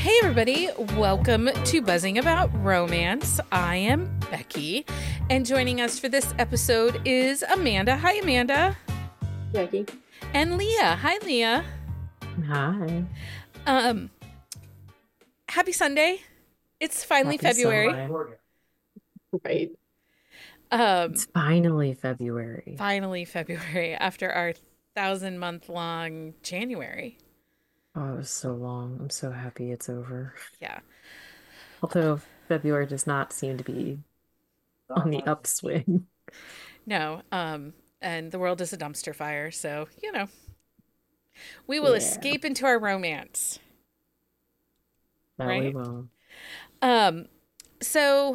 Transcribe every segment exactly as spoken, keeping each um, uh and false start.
Hey, everybody, welcome to Buzzing About Romance. I am Becky, and joining us for this episode is Amanda. Hi, Amanda. Becky. And Leah. Hi, Leah. Hi. Um, happy Sunday. It's finally Happy February. Sunday. Right. Um, It's finally February. finally February after our thousand month long January. Oh, it was so long. I'm so happy it's over. Yeah. Although February does not seem to be on the upswing. No. Um, and the world is a dumpster fire, so, you know, we will Yeah. escape into our romance. That we Right? will. Um, so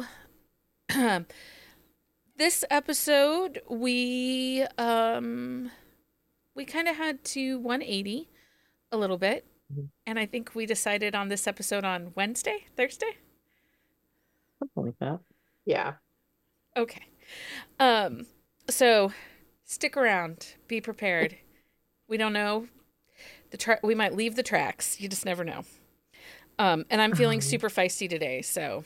this episode we um we kind of had to one eighty a little bit, Mhm. and I think we decided on this episode on Wednesday, Thursday. Something like that. Yeah. Okay. Um, so stick around, be prepared. We don't know the tra- we might leave the tracks. You just never know. Um, and I'm feeling Um, super feisty today, so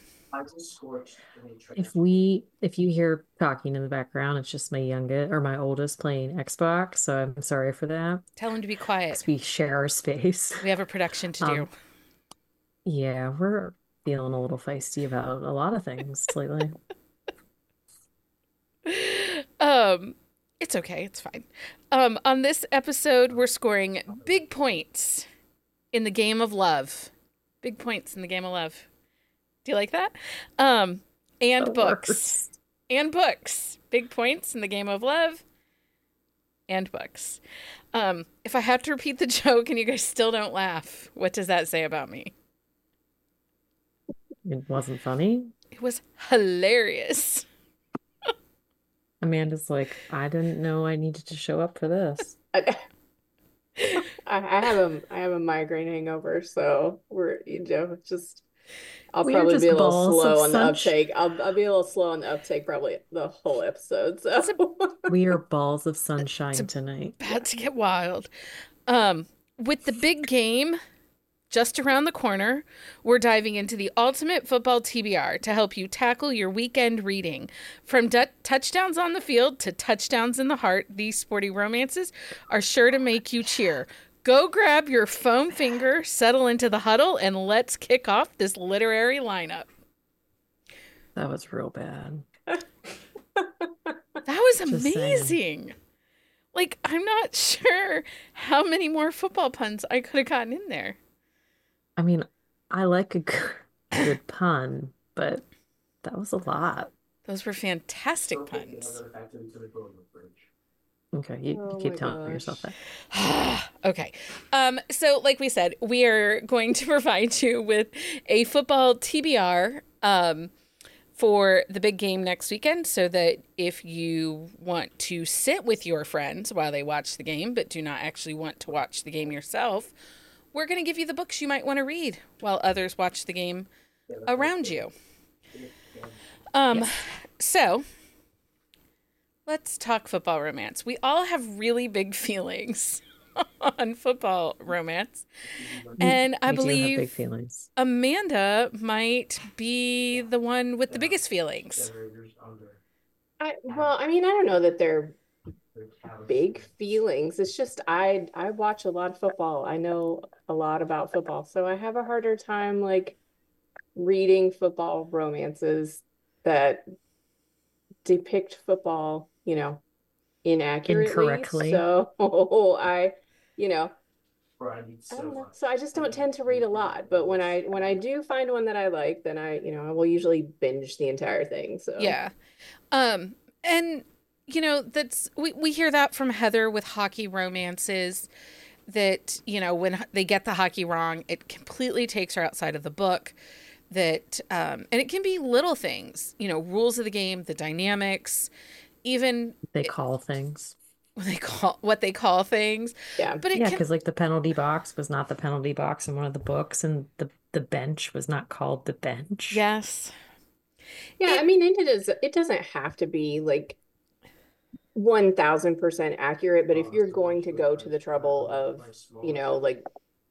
If we, if you hear talking in the background, it's just my youngest or my oldest playing Xbox. So I'm sorry for that. tell him to be quiet. Because we share our space. We have a production to do. Um, yeah, we're feeling a little feisty about a lot of things lately. Um, it's okay. It's fine. Um, on this episode, we're scoring big points in the game of love. Big points in the game of love. Do you like that? Um, and The books. worst. And books. Big points in the game of love and books. Um, if I have to repeat the joke and you guys still don't laugh, what does that say about me? It wasn't funny. It was hilarious. Amanda's like, I didn't know I needed to show up for this. I, I I have a I have a migraine hangover, so we're you know just I'll We're probably just be a little balls of slow on the sunsh- uptake. I'll I'll be a little slow on the uptake probably the whole episode. So We are balls of sunshine a- tonight. About to get wild. Um, with the big game just around the corner, we're diving into the ultimate football T B R to help you tackle your weekend reading. From du- touchdowns on the field to touchdowns in the heart, these sporty romances are sure to make you cheer. Go grab your foam finger, settle into the huddle, and let's kick off this literary lineup. That was real bad. That was Just saying. amazing. Like, I'm not sure how many more football puns I could have gotten in there. I mean, I like a good, good pun, but that was a lot. Those were fantastic puns. Okay, you, you Oh keep my telling yourself gosh. that. Okay. Um, so, like we said, we are going to provide you with a football T B R um, for the big game next weekend so that if you want to sit with your friends while they watch the game, but do not actually want to watch the game yourself, we're going to give you the books you might want to read while others watch the game around you. Um, Yes. So, let's talk football romance. We all have really big feelings on football romance. And I We do have big believe feelings. Amanda might be the one with the biggest feelings. I well, I mean, I don't know that they're big feelings. It's just I I watch a lot of football. I know a lot about football, so I have a harder time like reading football romances that depict football, you know, inaccurately. Incorrectly. So I, you know, I don't know. So I just don't tend to read a lot, but when I when I do find one that I like, then I, you know, I will usually binge the entire thing. So Yeah. Um, and you know, that's we, we hear that from Heather with hockey romances that, you know, when they get the hockey wrong, it completely takes her outside of the book. That um, and it can be little things, you know, rules of the game, the dynamics, even They call things. what they call what they call things. yeah. But it Yeah, can because like the penalty box was not the penalty box in one of the books, and the the bench was not called the bench. yes. Yeah, It- I mean, it is it doesn't have to be like one thousand percent accurate, but if you're going to go to the trouble of, you know, like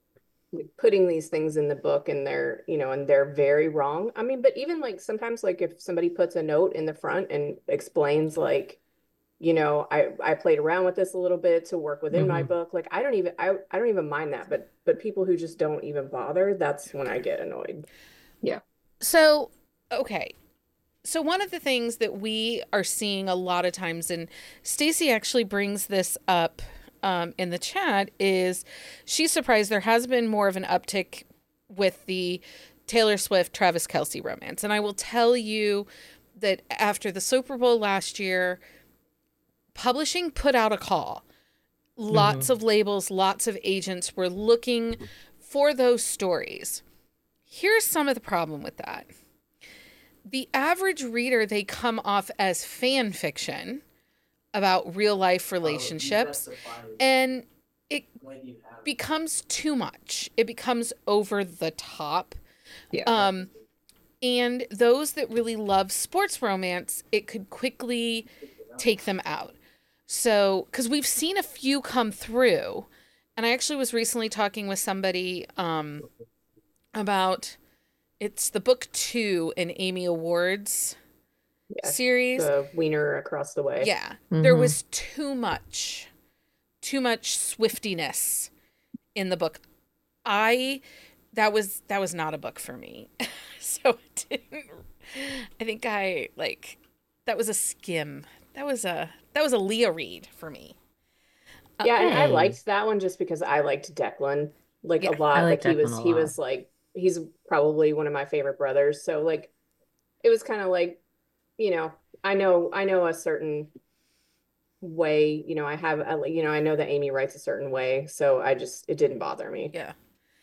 putting these things in the book and they're, you know, and they're very wrong. I mean, but even like sometimes like if somebody puts a note in the front and explains like, you know, I I played around with this a little bit to work within my Hmm. book. Like I don't even I I don't even mind that, but but people who just don't even bother, that's when I get annoyed. Yeah. So, okay. So one of the things that we are seeing a lot of times, and Stacy actually brings this up um, in the chat, is she's surprised there has been more of an uptick with the Taylor Swift Travis Kelce romance. And I will tell you that after the Super Bowl last year, publishing put out a call. Lots Hmm. of labels, lots of agents were looking for those stories. Here's some of the problem with that. The average reader, they come off as fan fiction about real life relationships, and it becomes too much. It becomes over the top. Yeah. Um, and those that really love sports romance, it could quickly take them out. So, because we've seen a few come through, and I actually was recently talking with somebody um, about it's the book two in Amy Awards Yeah. series. The wiener across the way. Yeah, there Hmm. was too much, too much Swiftiness in the book. I that was that was not a book for me. So it didn't I think I like that was a skim. That was a that was a Leah read for me. Uh, Yeah, and I Hey, liked that one just because I liked Declan like a yeah. I lot. like Like he Declan was a he lot. was like he's probably one of my favorite brothers. So like it was kind of like, you know, I know I know a certain way, you know, I have a, you know, I know that Amy writes a certain way, so I just it didn't bother me. Yeah.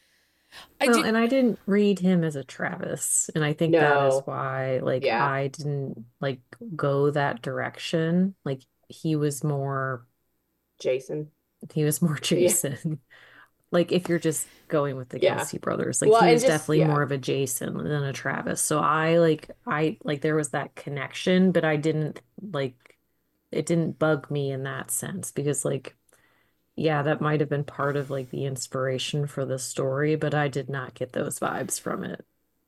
I Well, do and I didn't read him as a Travis, and I think that is No. why, like, Yeah. I didn't like go that direction. Like, he was more, Jason. he was more Yeah. Jason. Like, if you're just going with the Yeah. Kelsey brothers, like Well, he and was just definitely yeah. more of a Jason than a Travis. So I like, I like there was that connection, but I didn't like it didn't bug me in that sense because like yeah, that might have been part of like the inspiration for the story, but I did not get those vibes from it.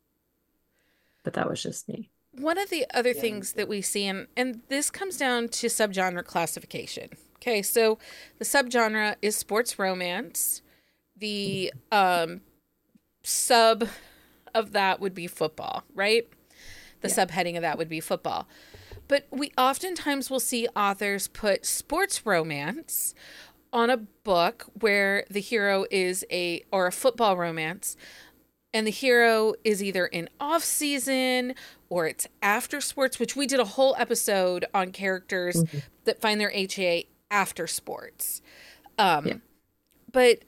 But that was just me. One of the other things that we see, and, and this comes down to subgenre classification. Okay, so the subgenre is sports romance. The um, sub of that would be football, right? The Yeah. subheading of that would be football. But we oftentimes will see authors put sports romance on a book where the hero is a, or a football romance, and the hero is either in off season or it's after sports, which we did a whole episode on characters Mhm. that find their H A after sports. Yeah. Um, but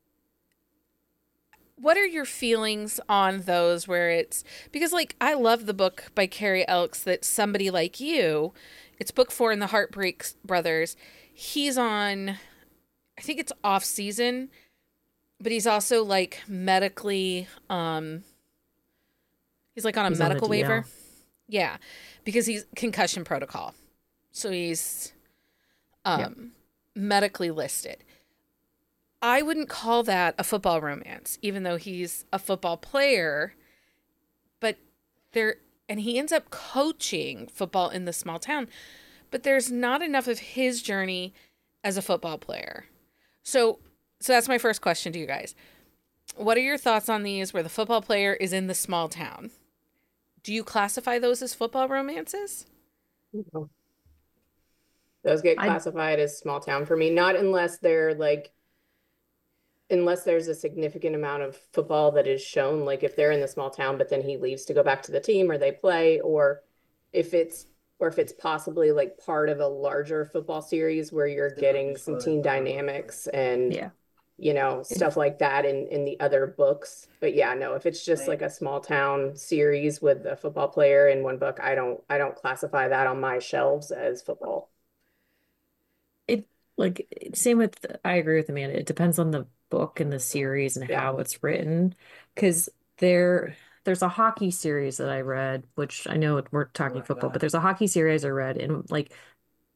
what are your feelings on those where it's because like I love the book by Carrie Elks that Somebody Like You, it's book four in the Heartbreak Brothers. He's on I think it's off season, but he's also like medically um he's like on a He's on the medical waiver. D L. Yeah, because he's concussion protocol. So he's Yeah. um medically listed. I wouldn't call that a football romance, even though he's a football player, but there and he ends up coaching football in the small town, but there's not enough of his journey as a football player. So so that's my first question to you guys. What are your thoughts on these where the football player is in the small town? Do you classify those as football romances? No. Those get I classified as small town for me, not unless they're like unless there's a significant amount of football that is shown, like if they're in the small town, but then he leaves to go back to the team or they play, or if it's or if it's possibly like part of a larger football series where you're getting some team dynamics and yeah. you know It, stuff like that in in the other books. But yeah, no, if it's just like a small town series with a football player in one book, I don't I don't classify that on my shelves as football. it like same with I agree with Amanda. It depends on the book and the series and Yeah. how it's written. Because there there's a hockey series that I read, which I know we're talking football, but there's a hockey series I read, and like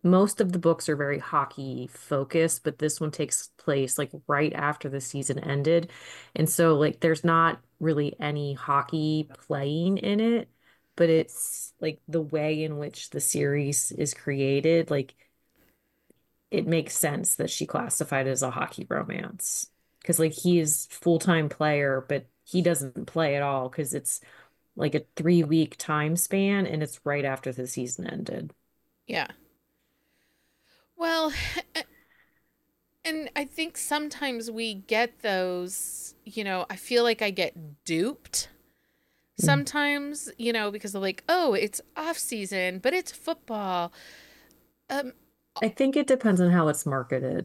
most of the books are very hockey focused, but this one takes place like right after the season ended. And so like there's not really any hockey playing in it, but it's like the way in which the series is created, like it makes sense that she classified it as a hockey romance. Because like he is full-time player, but he doesn't play at all because it's like a three week time span and it's right after the season ended. Yeah. Well, and I think sometimes we get those, you know, I feel like I get duped Mm. sometimes, you know, because they're like, oh, it's off season, but it's football. Um, I think it depends on how it's marketed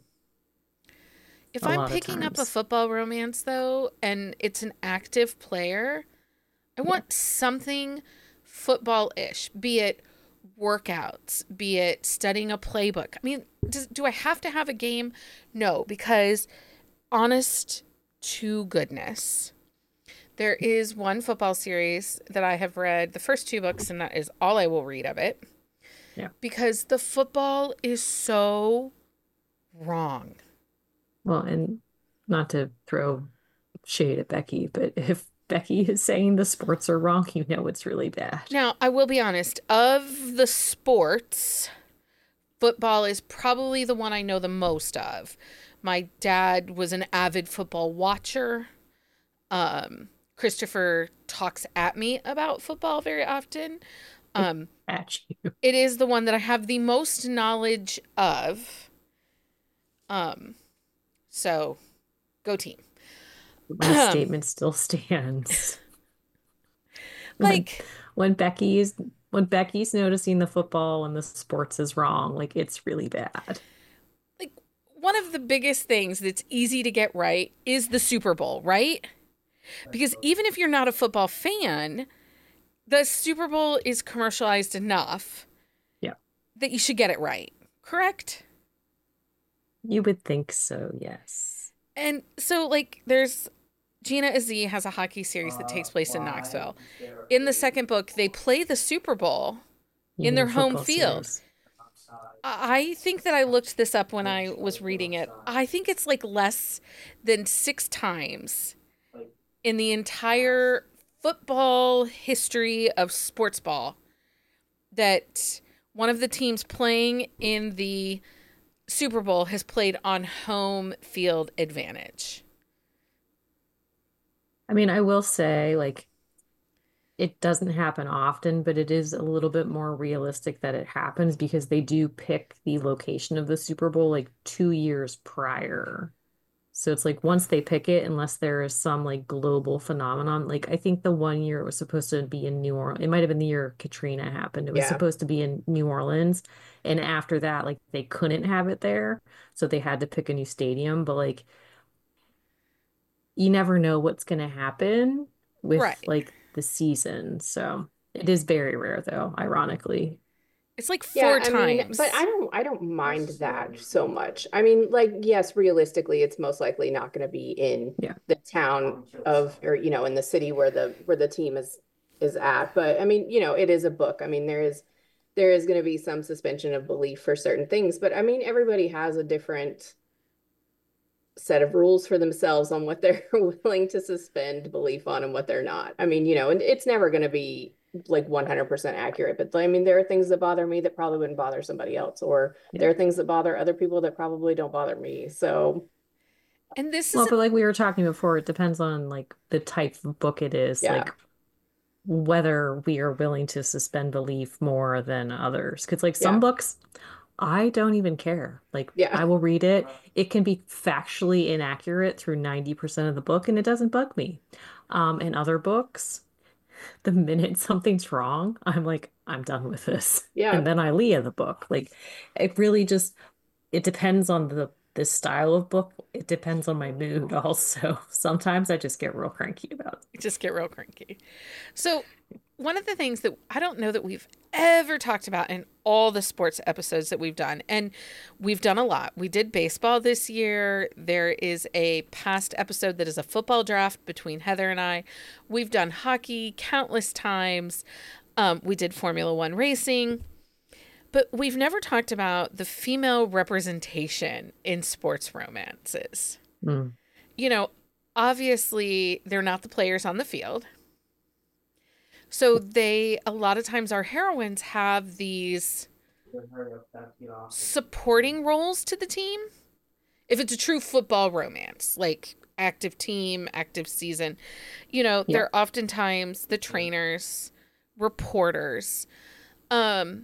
if a I'm lot of picking up a times. football romance though, and it's an active player, I Yeah. want something football-ish, be it workouts, be it studying a playbook. I mean, does, do I have to have a game? No, because honest to goodness, there is one football series that I have read the first two books, and that is all I will read of it Yeah. because the football is so wrong. Well, and not to throw shade at Becky, but if Becky is saying the sports are wrong, you know it's really bad. Now, I will be honest, of the sports, football is probably the one I know the most of. My dad was an avid football watcher. Um, Christopher talks at me about football very often. Um, At you. it is the one that I have the most knowledge of. Um, so go team. My statement still stands. When Like, when Becky's when Becky's noticing the football and the sports is wrong, like it's really bad. like one of the biggest things that's easy to get right is the Super Bowl, right? Because even if you're not a football fan, the Super Bowl is commercialized enough Yeah. that you should get it right, correct? You would think so, yes. And so, like, there's Gina Azzi has a hockey series that takes place in Knoxville. In the second book, they play the Super Bowl You in their mean home football field. series. I think that I looked this up when I was reading it. I think it's like less than six times in the entire football history of sports ball that one of the teams playing in the Super Bowl has played on home field advantage. I mean, I will say, like, it doesn't happen often, but it is a little bit more realistic that it happens because they do pick the location of the Super Bowl like two years prior. So it's like once they pick it, unless there is some like global phenomenon, like I think the one year it was supposed to be in New Orleans, it might have been the year Katrina happened. It was Yeah. supposed to be in New Orleans. And after that, like they couldn't have it there. So they had to pick a new stadium. But like you never know what's going to happen with Right. like the season. So it is very rare though, ironically. It's like Yeah, four I mean, but I times. don't I don't mind that so much. I mean, like, yes, realistically, it's most likely not going to be in Yeah. the town of or you know, in the city where the where the team is is at. But I mean, you know, it is a book. I mean, there is there is going to be some suspension of belief for certain things, but I mean, everybody has a different set of rules for themselves on what they're willing to suspend belief on and what they're not. I mean, you know, and it's never going to be like one hundred percent accurate, but I mean, there are things that bother me that probably wouldn't bother somebody else, or Yeah. there are things that bother other people that probably don't bother me. So, And this is Well, a, but like we were talking before, it depends on like the type of book it is, yeah, like whether we are willing to suspend belief more than others. Because like some yeah, books, I don't even care. Like yeah, I will read it. It can be factually inaccurate through ninety percent of the book and it doesn't bug me. Um, in other books, the minute something's wrong, I'm like, I'm done with this. yeah. And then I leave the book. Like it really just it depends on the the style of book. It depends on my mood also. Sometimes I just get real cranky about it. just get real cranky. So, one of the things that I don't know that we've ever talked about in all the sports episodes that we've done, and we've done a lot. We did baseball this year. There is a past episode that is a football draft between Heather and I. We've done hockey countless times. Um, we did Formula One racing. But we've never talked about the female representation in sports romances. Mm. You know, obviously they're not the players on the field. So they, a lot of times our heroines have these supporting roles to the team. If it's a true football romance, like active team, active season, you know, Yeah. they're oftentimes the trainers, reporters. Um,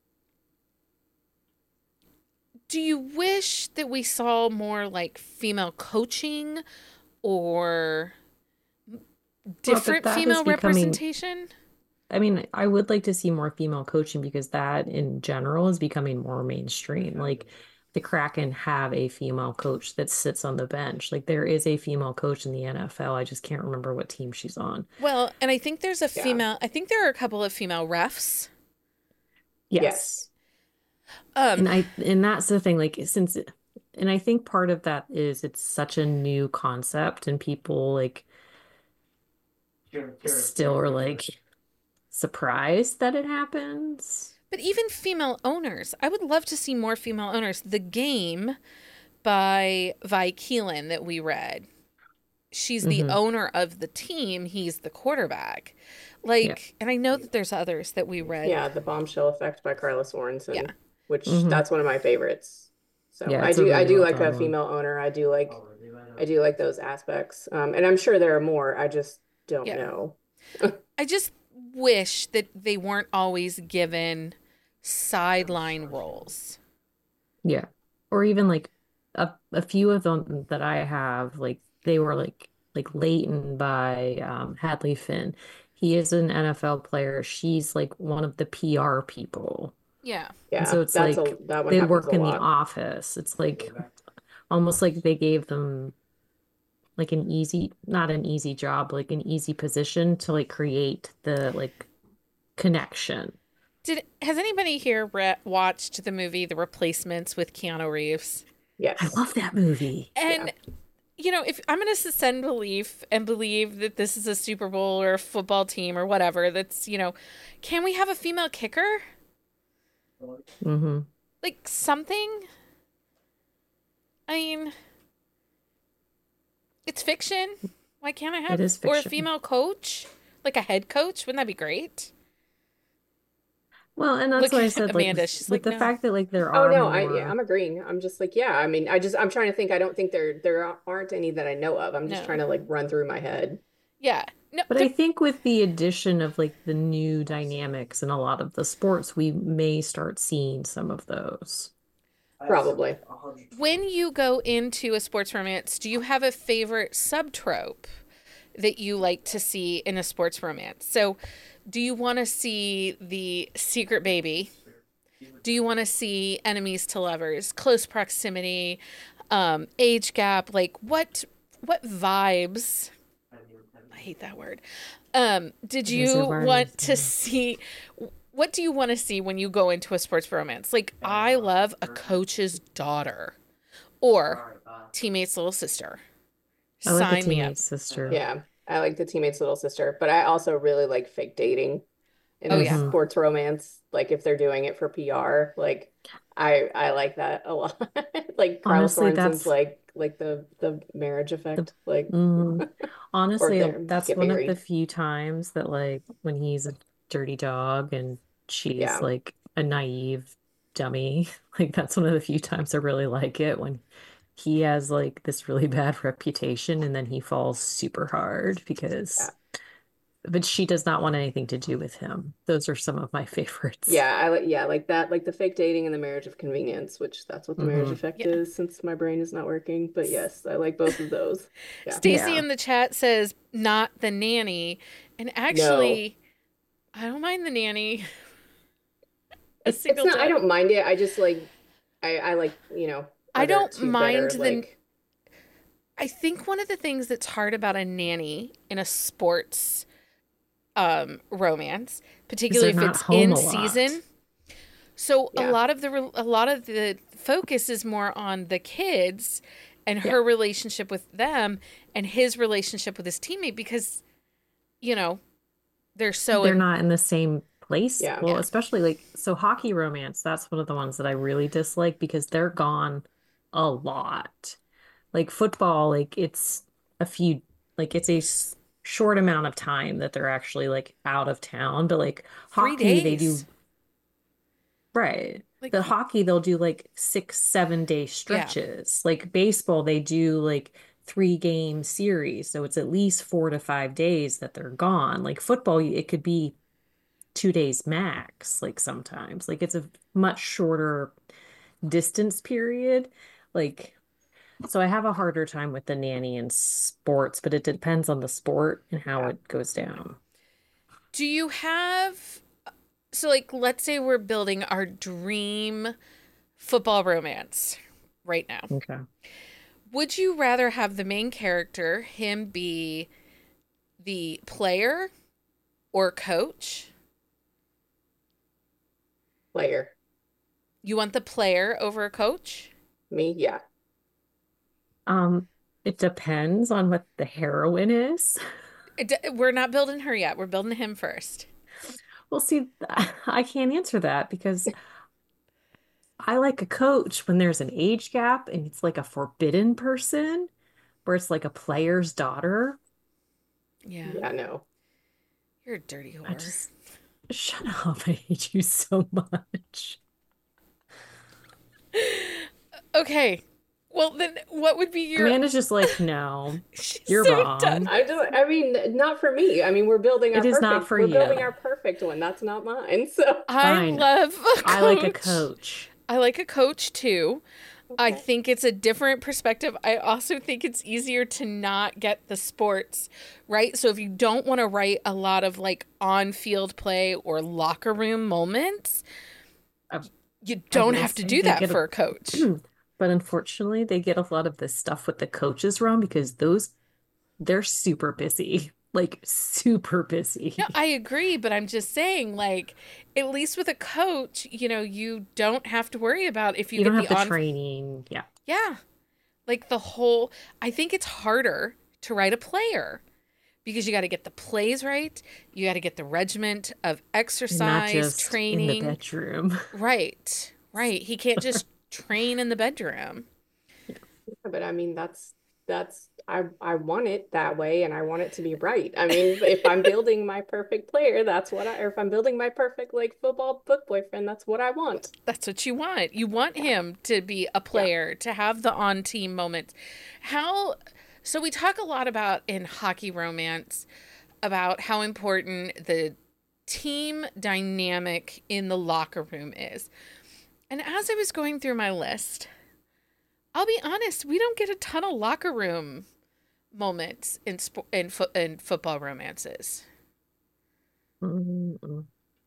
do you wish that we saw more like female coaching or different that is female becoming- representation? I mean, I would like to see more female coaching because that in general is becoming more mainstream. Like the Kraken have a female coach that sits on the bench. Like there is a female coach in the N F L. I just can't remember what team she's on. Well, and I think there's a Yeah. female, I think there are a couple of female refs. Yes. Yes. Um, And I and that's the thing, like since and I think part of that is it's such a new concept and people like still are like surprised that it happens. But even female owners, I would love to see more female owners. The Game by Vi Keelan that we read, she's the Mhm. owner of the team. He's the quarterback. Like, Yeah. and I know that there's others that we read. Yeah, The Bombshell Effect by Carla Sorensen, Yeah. which Mhm. that's one of my favorites. So Yeah, I it's a do I really do well like done a one. female owner. I do like I do like those aspects. Um, and I'm sure there are more. I just don't Yeah. know. I just wish that they weren't always given sideline roles. Yeah. Or even like a, a few of them that I have, like they were like like Leighton by um, Hadley Finn. He is an N F L player. She's like one of the P R people. Yeah. Yeah, so it's that's like a that one They happens work a in the lot. office. It's like almost like they gave them like an easy, not an easy job, like an easy position to like create the like connection. Did has anybody here re- watched the movie The Replacements with Keanu Reeves? Yes. I love that movie. And you know, if I'm going to suspend belief and believe that this is a Super Bowl or a football team or whatever, that's, you know, can we have a female kicker? Mm-hmm. Like something? I mean, it's fiction. Why can't I have It is or a fiction. female coach? Like a head coach? Wouldn't that be great? Well, and that's Look why I at said like Amanda, she's with like, the no. fact that like there Oh are no, I yeah, more. I'm agreeing. I'm just like, yeah, I mean, I just I'm trying to think. I don't think there there aren't any that I know of. I'm just No. trying to like run through my head. Yeah. No, But the- I think with the addition of like the new dynamics in a lot of the sports, we may start seeing some of those. Probably. when you go into a sports romance, do you have a favorite subtrope that you like to see in a sports romance? So, do you want to see the secret baby? Do you want to see enemies to lovers, close proximity, um, age gap? Like what what vibes? I hate that word. Um, did It is you a word. want to see? What do you want to see when you go into a sports romance? Like I love a coach's daughter, or teammate's little sister. I like Sign the me up. teenage sister. Yeah, I like the teammate's little sister, but I also really like fake dating in Oh, a yeah. sports romance. Like if they're doing it for P R, like I I like that a lot. Like Carl Honestly, Sorensen's that's- like like the the marriage effect. Like Mhm. Honestly, they're- that's get one of the married. few times that like when he's a dirty dog and she's Yeah. like a naive dummy, like that's one of the few times I really like it when he has like this really bad reputation and then he falls super hard because Yeah. but she does not want anything to do with him. Those are some of my favorites. yeah, I like yeah, like that, like the fake dating and the marriage of convenience, which that's what the marriage Mhm. effect Yeah. is since my brain is not working. But yes, I like both of those. Yeah. Stacy Yeah. in the chat says not the nanny, and actually, I don't mind the nanny. A It's single not, I time. don't mind it. I just like I I like, you know, I other don't two mind better, the- like I think one of the things that's hard about a nanny in a sports um romance, particularly if they're not it's home in a lot. season. So a Yeah. lot of the re- a lot of the focus is more on the kids and her Yeah. relationship with them and his relationship with his teammate because you know they're so They're in- not in the same place. Yeah. Well, Yeah. especially like, so hockey romance, that's one of the ones that I really dislike because they're gone a lot. Like football, like it's a few, like it's a s- short amount of time that they're actually like out of town. But like Three hockey, they do, days. right. Like, The hockey, they'll do like six, seven day yeah. stretches. Like baseball, they do like three game series. So it's at least four to five days that they're gone. Like football, it could be two days max, like sometimes. Like it's a much shorter distance period. Like, so I have a harder time with the nanny in sports, but it depends on the sport and how Yeah. it goes down. Do you have, so like, let's say we're building our dream football romance right now. Okay. Would you rather have the main character, him be the player or coach? Player. You want the player over a coach? Me, yeah. Um, it depends on what the heroine is. It, we're not building her yet. We're building him first. Well, see, I can't answer that because I like a coach when there's an age gap and it's like a forbidden person where it's like a player's daughter. Yeah. Yeah, no. You're a dirty I whore. just shut up. I hate you so much. Okay. Well, then what would be your... Amanda's just like, no, She's you're so wrong. done. I just, I mean, not for me. I mean, we're building our It is perfect, not for we're building you. our perfect one. That's not mine. So I Fine. love a coach. I like a coach. I like a coach too. I Okay. think it's a different perspective. I also think it's easier to not get the sports, right? So if you don't want to write a lot of like on-field play or locker room moments, I, you I don't will have to say do they that get for a, a coach. but unfortunately, they get a lot of this stuff with the coaches wrong because those they're super busy, like super busy. No, I agree, but I'm just saying, like, at least with a coach, you know, you don't have to worry about if you, You get don't have the the on. training. Yeah. Yeah, like the whole. I think it's harder to write a player because you got to get the plays right. You got to get the regiment of And not exercise just in the training. bedroom. Right, right. He can't just train in the bedroom. Yeah, but I mean, that's that's I I want it that way, and I want it to be right. I mean, if I'm building my perfect player, that's what I. Or if I'm building my perfect like football book boyfriend, that's what I want. That's what you want. You want Yeah. him to be a Yeah. player, to have the on team moments. How, so we talk a lot about in hockey romance about how important the team dynamic in the locker room is. And as I was going through my list, I'll be honest, we don't get a ton of locker room moments in sp- in, fo- in football romances. Mm-mm.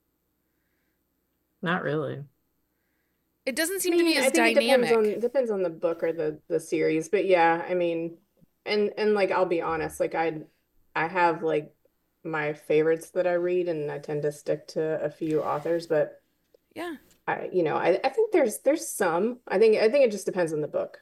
Not really. It doesn't I seem to be mean, I as think it depends dynamic. on depends on the book or the the series, but yeah, I mean, and and like I'll be honest, like I I have like my favorites that I read, and I tend to stick to a few authors, but Yeah. I you know I I think there's there's some. I think I think it just depends on the book.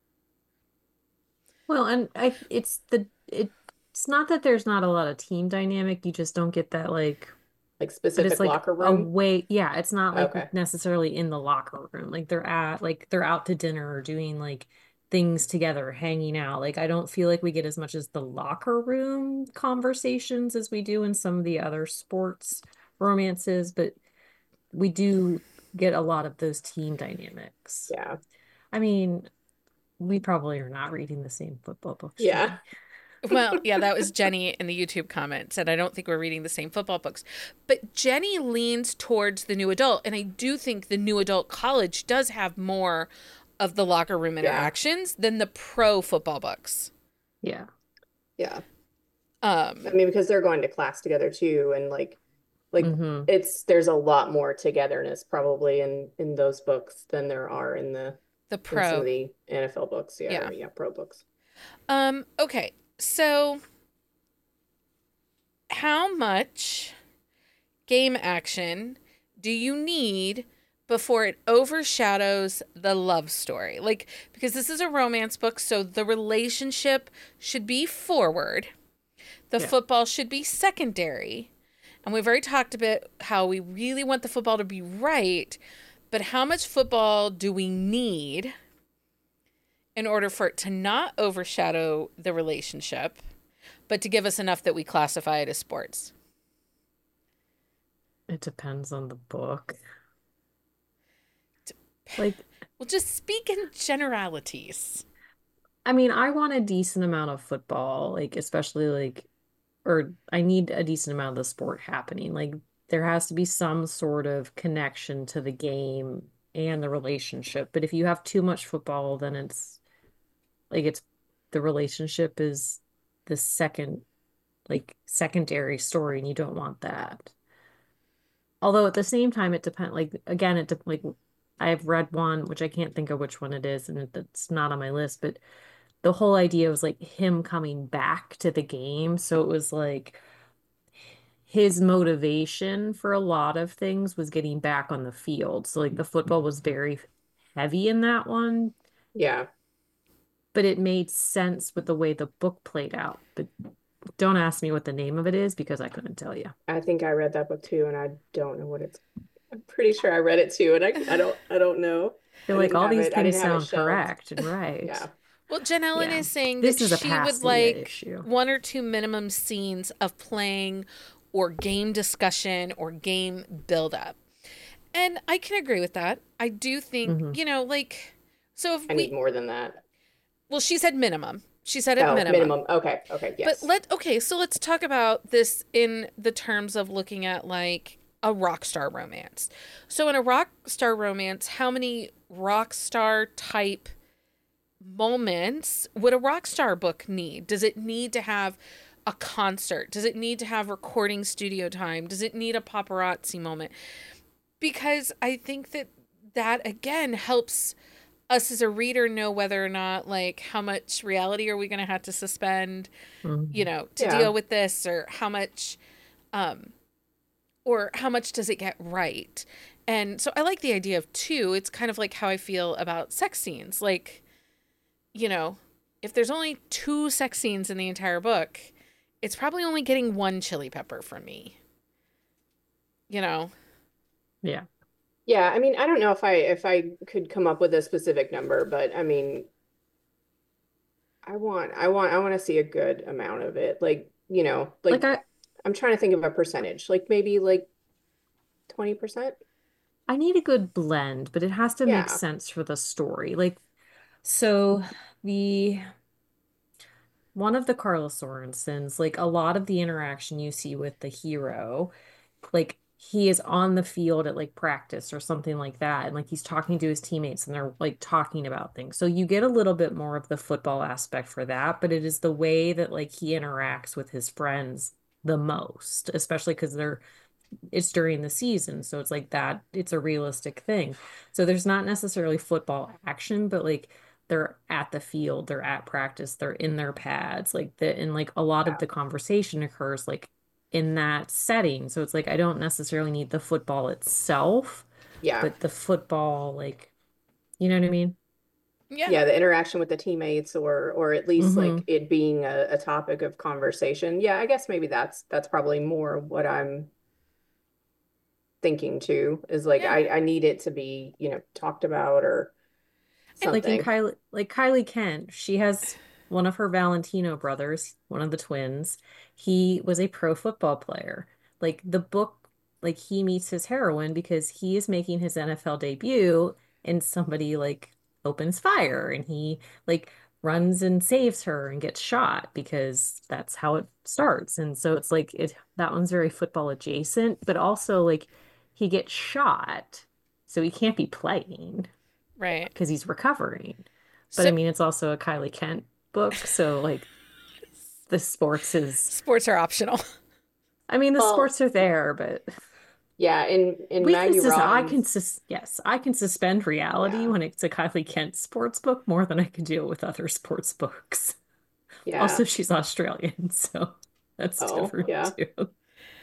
Well, and I it's the it, it's not that there's not a lot of team dynamic, you just don't get that like Like but it's specific like locker a room. way, yeah, it's not like Okay. necessarily in the locker room. Like they're at like they're out to dinner or doing like things together, hanging out. Like I don't feel like we get as much as the locker room conversations as we do in some of the other sports romances, but we do get a lot of those team dynamics. Yeah. I mean, we probably are not reading the same football books, Yeah. Jenny. Well, yeah, that was Jenny in the YouTube comments, and I don't think we're reading the same football books. But Jenny leans towards the new adult, and I do think the new adult college does have more of the locker room Yeah. interactions than the pro football books. Yeah. Yeah. Um, I mean, because they're going to class together too, and like like hmm it's there's a lot more togetherness probably in in those books than there are in the the in some of pro, the N F L books, yeah, yeah. or yeah, pro books. Um, okay, so how much game action do you need before it overshadows the love story? Like, because this is a romance book, so the relationship should be forward, the Yeah. football should be secondary, And we've already talked about how we really want the football to be right, but how much football do we need in order for it to not overshadow the relationship, but to give us enough that we classify it as sports? It depends on the book. Like, Well, just speak in generalities. I mean, I want a decent amount of football, like especially like, or I need a decent amount of the sport happening. Like there has to be some sort of connection to the game and the relationship. But if you have too much football, then it's like it's the relationship is the second, like secondary story, and you don't want that. Although at the same time, it depends. Like again, it de- like I've read one, which I can't think of which one it is, and it, it's not on my list, but the whole idea was like him coming back to the game. So it was like his motivation for a lot of things was getting back on the field. So like the football was very heavy in that one, Yeah. but it made sense with the way the book played out. But don't ask me what the name of it is because I couldn't tell you. I think I read that book too, and I don't know what it's. I'm pretty sure I read it too, and I I don't I don't know. They're I like didn't all have these it. I things didn't have it sound shelved. correct and right. Yeah. Well, Jen Ellen Yeah. is saying This that is a she past would Leah like issue. one or two minimum scenes of playing or game discussion or game buildup. And I can agree with that. I do think, Mhm. you know, like, so if I we, need more than that. well, she said minimum. She said at Oh, minimum. minimum. Okay. Okay. Yes. But let, okay, so let's talk about this in the terms of looking at like a rock star romance. So in a rock star romance, how many rock star type moments would a rock star book need? Does it need to have a concert? Does it need to have recording studio time? Does it need a paparazzi moment? Because I think that that again helps us as a reader know whether or not, like, how much reality are we going to have to suspend, Mhm. you know, to Yeah. deal with this, or how much um or how much does it get right? And so I like the idea of two. It's kind of like how I feel about sex scenes. Like, you know, if there's only two sex scenes in the entire book, it's probably only getting one chili pepper from me. You know? Yeah. Yeah. I mean, I don't know if I if I could come up with a specific number, but I mean, I want I want I want to see a good amount of it. Like, you know, Like like I I'm trying to think of a percentage. Like maybe like twenty percent. I need a good blend, but it has to make Yeah. sense for the story. Like so the one of the Carla Sorensens, like a lot of the interaction you see with the hero, like he is on the field at like practice or something like that. And like he's talking to his teammates and they're like talking about things. So you get a little bit more of the football aspect for that, but it is the way that like he interacts with his friends the most, especially because they're it's during the season. So it's like that, it's a realistic thing. So there's not necessarily football action, but like they're at the field, they're at practice, they're in their pads, like the and like a lot of Yeah. the conversation occurs like in that setting. So it's like I don't necessarily need the football itself, Yeah. but the football, like, you know what I mean? Yeah. Yeah, the interaction with the teammates or or at least Mm-hmm. like it being a, a topic of conversation. Yeah, I guess maybe that's that's probably more what I'm thinking too, is like Yeah. I, I need it to be, you know, talked about or Like in something. Kylie, like Kylie Kent, she has one of her Valentino brothers, one of the twins. He was a pro football player. Like the book, like he meets his heroine because he is making his N F L debut and somebody like opens fire and he like runs and saves her and gets shot because that's how it starts. And so it's like it that one's very football adjacent, but also like he gets shot, so he can't be playing Right. because he's recovering. But So I mean, it's also a Kylie Kent book, so like the sports is, sports are optional. I mean, the Well, sports are there, but yeah, in in we can Maggie sus I can Robbins, sus yes, I can suspend reality yeah, when it's a Kylie Kent sports book more than I can deal with other sports books. yeah. Also, she's Australian, so that's Oh, different yeah. too.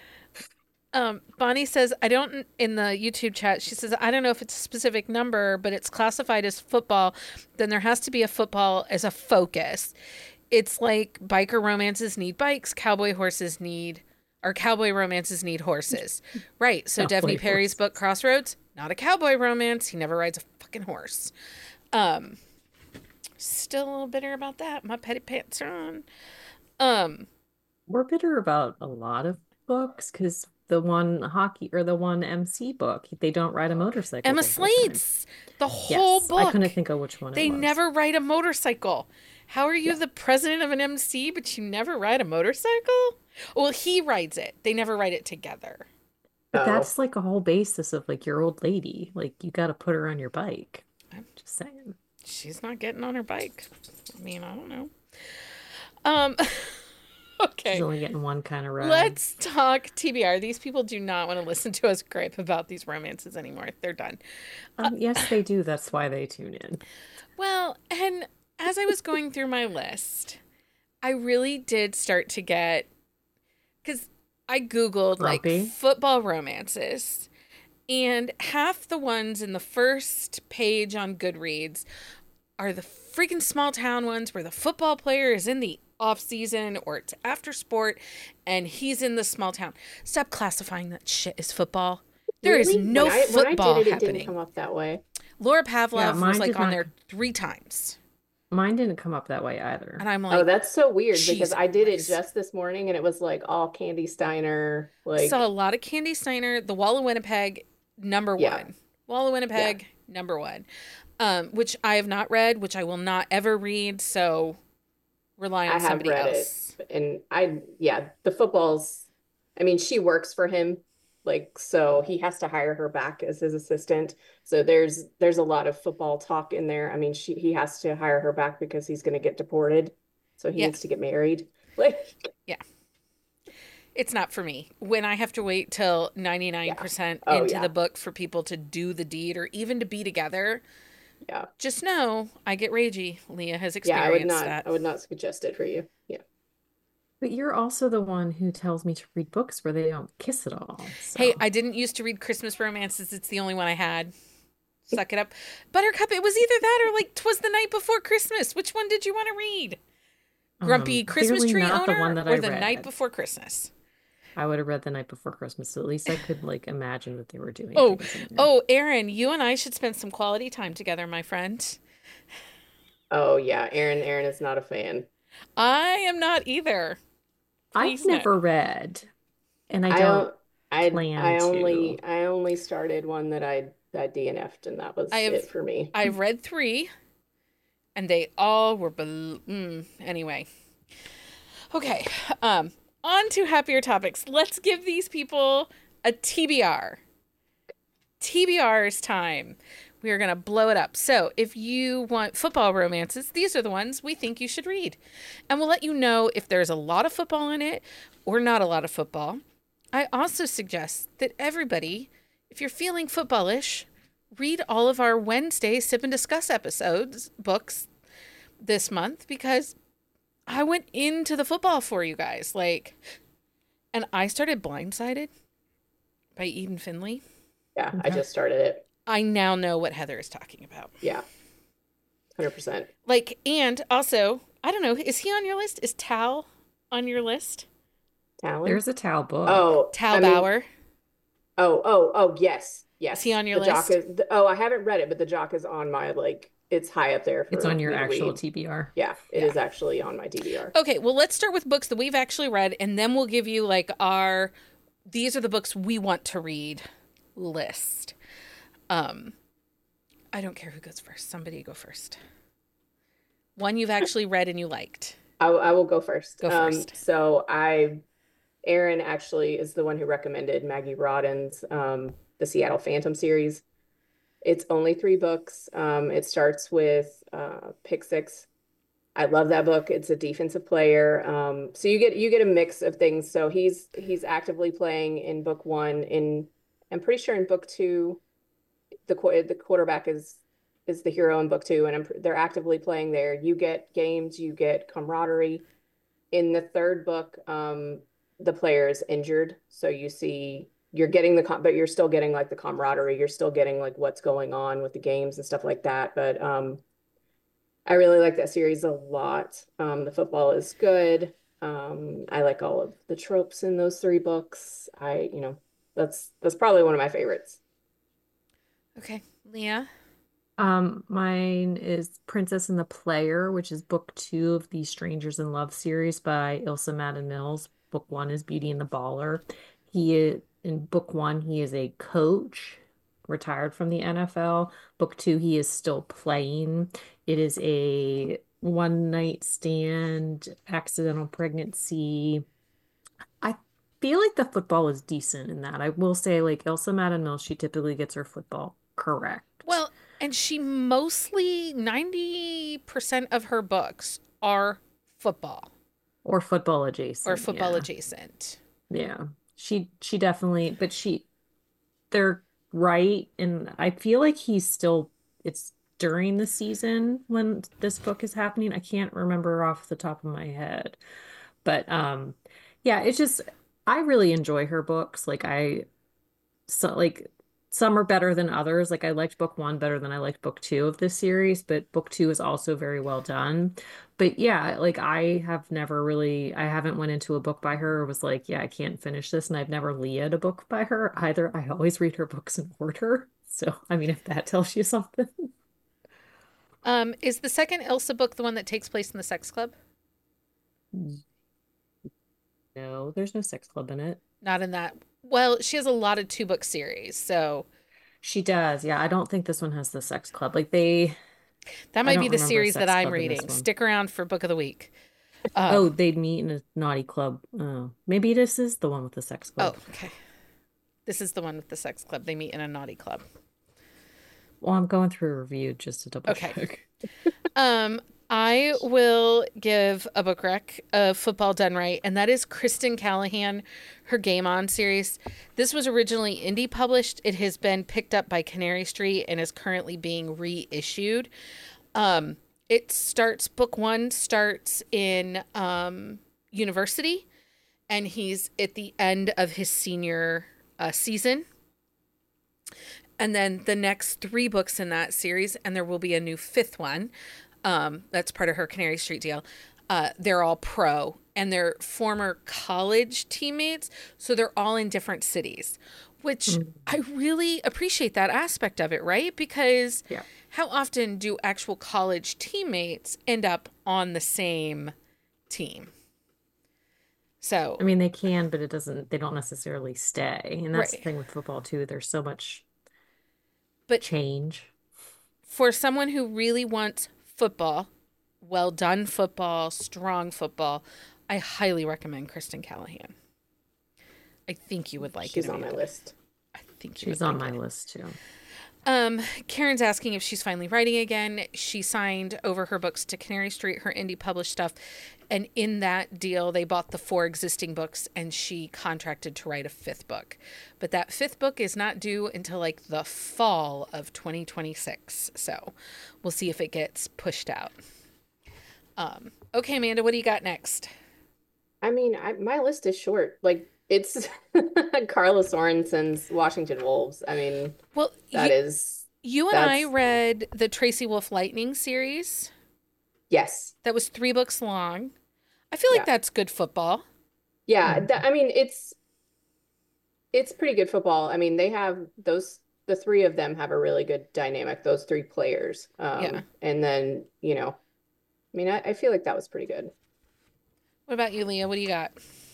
Um, Bonnie says, I don't, in the YouTube chat, she says, I don't know if it's a specific number, but it's classified as football. Then there has to be a football as a focus. It's like biker romances need bikes, cowboy horses need, Our cowboy romances need horses. Right. So Cowboy Devney Perry's horse. book, Crossroads, not a cowboy romance. He never rides a fucking horse. Um, still a little bitter about that. My petty pants are on. Um, We're bitter about a lot of books because the one hockey or the one M C book, they don't ride a motorcycle Emma the whole time. Slate's, the whole Yes, I book. couldn't think of which one it They was. never ride a motorcycle. How are you Yeah. the president of an M C, but you never ride a motorcycle? Well, he rides it. They never ride it together. But Oh, that's like a whole basis of like your old lady. Like you got to put her on your bike. I'm just saying. She's not getting on her bike. I mean, I don't know. Um, okay. She's only getting one kind of ride. Let's talk T B R. These people do not want to listen to us gripe about these romances anymore. They're done. Um, yes, they do. That's why they tune in. Well, and as I was going through my list, I really did start to get, because I Googled like Grumpy? football romances, and half the ones in the first page on Goodreads are the freaking small town ones where the football player is in the off season or it's after sport and he's in the small town. Stop classifying that shit as football. There is really? no When I, football when I did it, it didn't happening. come up that way. Laura Yeah, Pavlov was mine like did on not. there three times. Mine didn't come up that way either. And I'm Oh, like, that's so weird because Jesus I did it Christ. just this morning and it was like all Candy Steiner, like Saw a lot of Candy Steiner, the Wall of Winnipeg, number Yeah. one. Wall of Winnipeg, number one. Um, which I have not read, which I will not ever read, so rely on I have somebody read else. it. And I, yeah, the footballs, I mean, she works for him, like, so he has to hire her back as his assistant. So there's there's a lot of football talk in there. I mean, she he has to hire her back because he's going to get deported. So he Yeah. needs to get married. Like, It's not for me. When I have to wait till ninety-nine percent Yeah. Oh, into yeah. the book for people to do the deed or even to be together, yeah. just know I get ragey. Leah has Yeah, I would experienced not that. I would not suggest it for you. Yeah. But you're also the one who tells me to read books where they don't kiss at all. Hey, So I didn't used to read Christmas romances. It's the only one I had. Suck it up. Buttercup, it was either that or like 'Twas the Night Before Christmas. Which one did you want to read? Grumpy um, Christmas clearly Tree not the Owner one that or I The Night read. Before Christmas? I would have read The Night Before Christmas. So at least I could like imagine what they were doing. Oh, things in there. oh, Aaron, you and I should spend some quality time together, my friend. Oh yeah, Aaron Aaron is not a fan. I am not either. I've Please no. never read, and I I don't don't I plan I only to. I only started one that I I D N F'd and that was I have- it for me. I've read three, and they all were bel- mm, anyway. Okay, um, on to happier topics. Let's give these people a T B R. T B R's time. We are going to blow it up. So, if you want football romances, these are the ones we think you should read. And we'll let you know if there's a lot of football in it or not a lot of football. I also suggest that everybody, if you're feeling footballish, read all of our Wednesday Sip and Discuss episodes, books this month, because I went into the football for you guys. Like, and I started Blindsided by Eden Finley. Yeah, I Okay. just started it. I now know what Heather is talking about. Yeah. one hundred percent. Like, and also, I don't know, is he on your list? Is Tal on your list? Talon? There's a Tao book. Oh, Tal I mean, Bauer. oh, oh, oh, yes. Yes. Is he on your The jock list? is the, oh, I haven't read it, but the jock is on my like it's high up there It's for on your me to actual read. T B R. Yeah, it Yeah. is actually on my D V R. Okay, well, let's start with books that we've actually read, and then we'll give you like our, these are the books we want to read list. Um, I don't care who goes first. Somebody go first. One you've actually read and you liked. I, I will go first. Go Um, first. so I, Aaron actually is the one who recommended Maggie Rodden's um, the Seattle Phantom series. It's only three books. Um, it starts with uh, Pick Six. I love that book. It's a defensive player. Um, so you get you get a mix of things. So he's he's actively playing in book one. In I'm pretty sure in book two, the qu- the quarterback is is the hero in book two, and I'm, they're actively playing there. You get games, you get camaraderie. In the third book, um, the player is injured, so you see you're getting the com- but you're still getting like the camaraderie. You're still getting like what's going on with the games and stuff like that. But um, I really like that series a lot. Um, the football is good. Um, I like all of the tropes in those three books. I, you know, that's that's probably one of my favorites. Okay, Leah. Um, mine is Princess and the Player, which is book two of the Strangers in Love series by Ilsa Madden Mills. Book one is Beauty and the Baller. He is, in book one, he is a coach, retired from the N F L. Book two, he is still playing. It is a one night stand, accidental pregnancy. I feel like the football is decent in that. I will say, like Ilsa Madden Mills, she typically gets her football correct. Well, and she mostly ninety percent of her books are football Or football or adjacent, football yeah. adjacent. Yeah. She she definitely, but she they're right, and I feel like he's still it's during the season when this book is happening. I can't remember off the top of my head. But um yeah, it's just I really enjoy her books. Like I so like some are better than others. Like I liked book one better than I liked book two of this series, but book two is also very well done. But yeah, like I have never really, I haven't went into a book by her or was like, yeah, I can't finish this, and I've never Lea'd a book by her either. I always read her books in order. So I mean, if that tells you something. Um, is the second Elsa book the one that takes place in the sex club? No, there's no sex club in it. Not in that. Well, she has a lot of two book series, so She does. Yeah, I don't think this one has the sex club. Like they, that I might be don't the remember a series that sex I'm club in this reading. one. Stick around for book of the week. Oh, Um, they'd meet in a naughty club. Oh, maybe this is the one with the sex oh, club. okay. This is the one with the sex club. They meet in a naughty club. Well, I'm going through a review just to double Okay. check. Um, I will give a book rec of Football Done Right, and that is Kristen Callahan, her Game On series. This was originally indie published. It has been picked up by Canary Street and is currently being reissued. Um, it starts, book one starts in um, university, and he's at the end of his senior uh, season. And then the next three books in that series, and there will be a new fifth one. Um, that's part of her Canary Street deal. Uh, they're all pro and they're former college teammates. So they're all in different cities, which Mm. I really appreciate that aspect of it, right? Because Yeah. how often do actual college teammates end up on the same team? So, I mean, they can, but it doesn't, they don't necessarily stay. And that's the right. thing with football too. There's so much But change. for someone who really wants football, well done football, strong football, I highly recommend Kristen Callahan. I think you would like She's it. on my Amanda. list. I think you She's would on like my it. list too. Um, Karen's asking if she's finally writing again. She signed over her books to Canary Street, her indie published stuff. And in that deal, they bought the four existing books and she contracted to write a fifth book. But that fifth book is not due until like the fall of twenty twenty-six. So we'll see if it gets pushed out. Um, okay, Amanda, what do you got next? I mean, I, my list is short. Like it's Carla Sorensen's Washington Wolves. I mean, Well, that you, is you and I that's read the Tracy Wolf Lightning series. yes. That was three books long. I feel like Yeah. that's good football. Yeah, Mhm. that, I mean, it's it's pretty good football. I mean, they have those the three of them have a really good dynamic, those three players. Yeah. Um, and then, you know, I mean, I, I feel like that was pretty good. What about you, Leah? What do you got?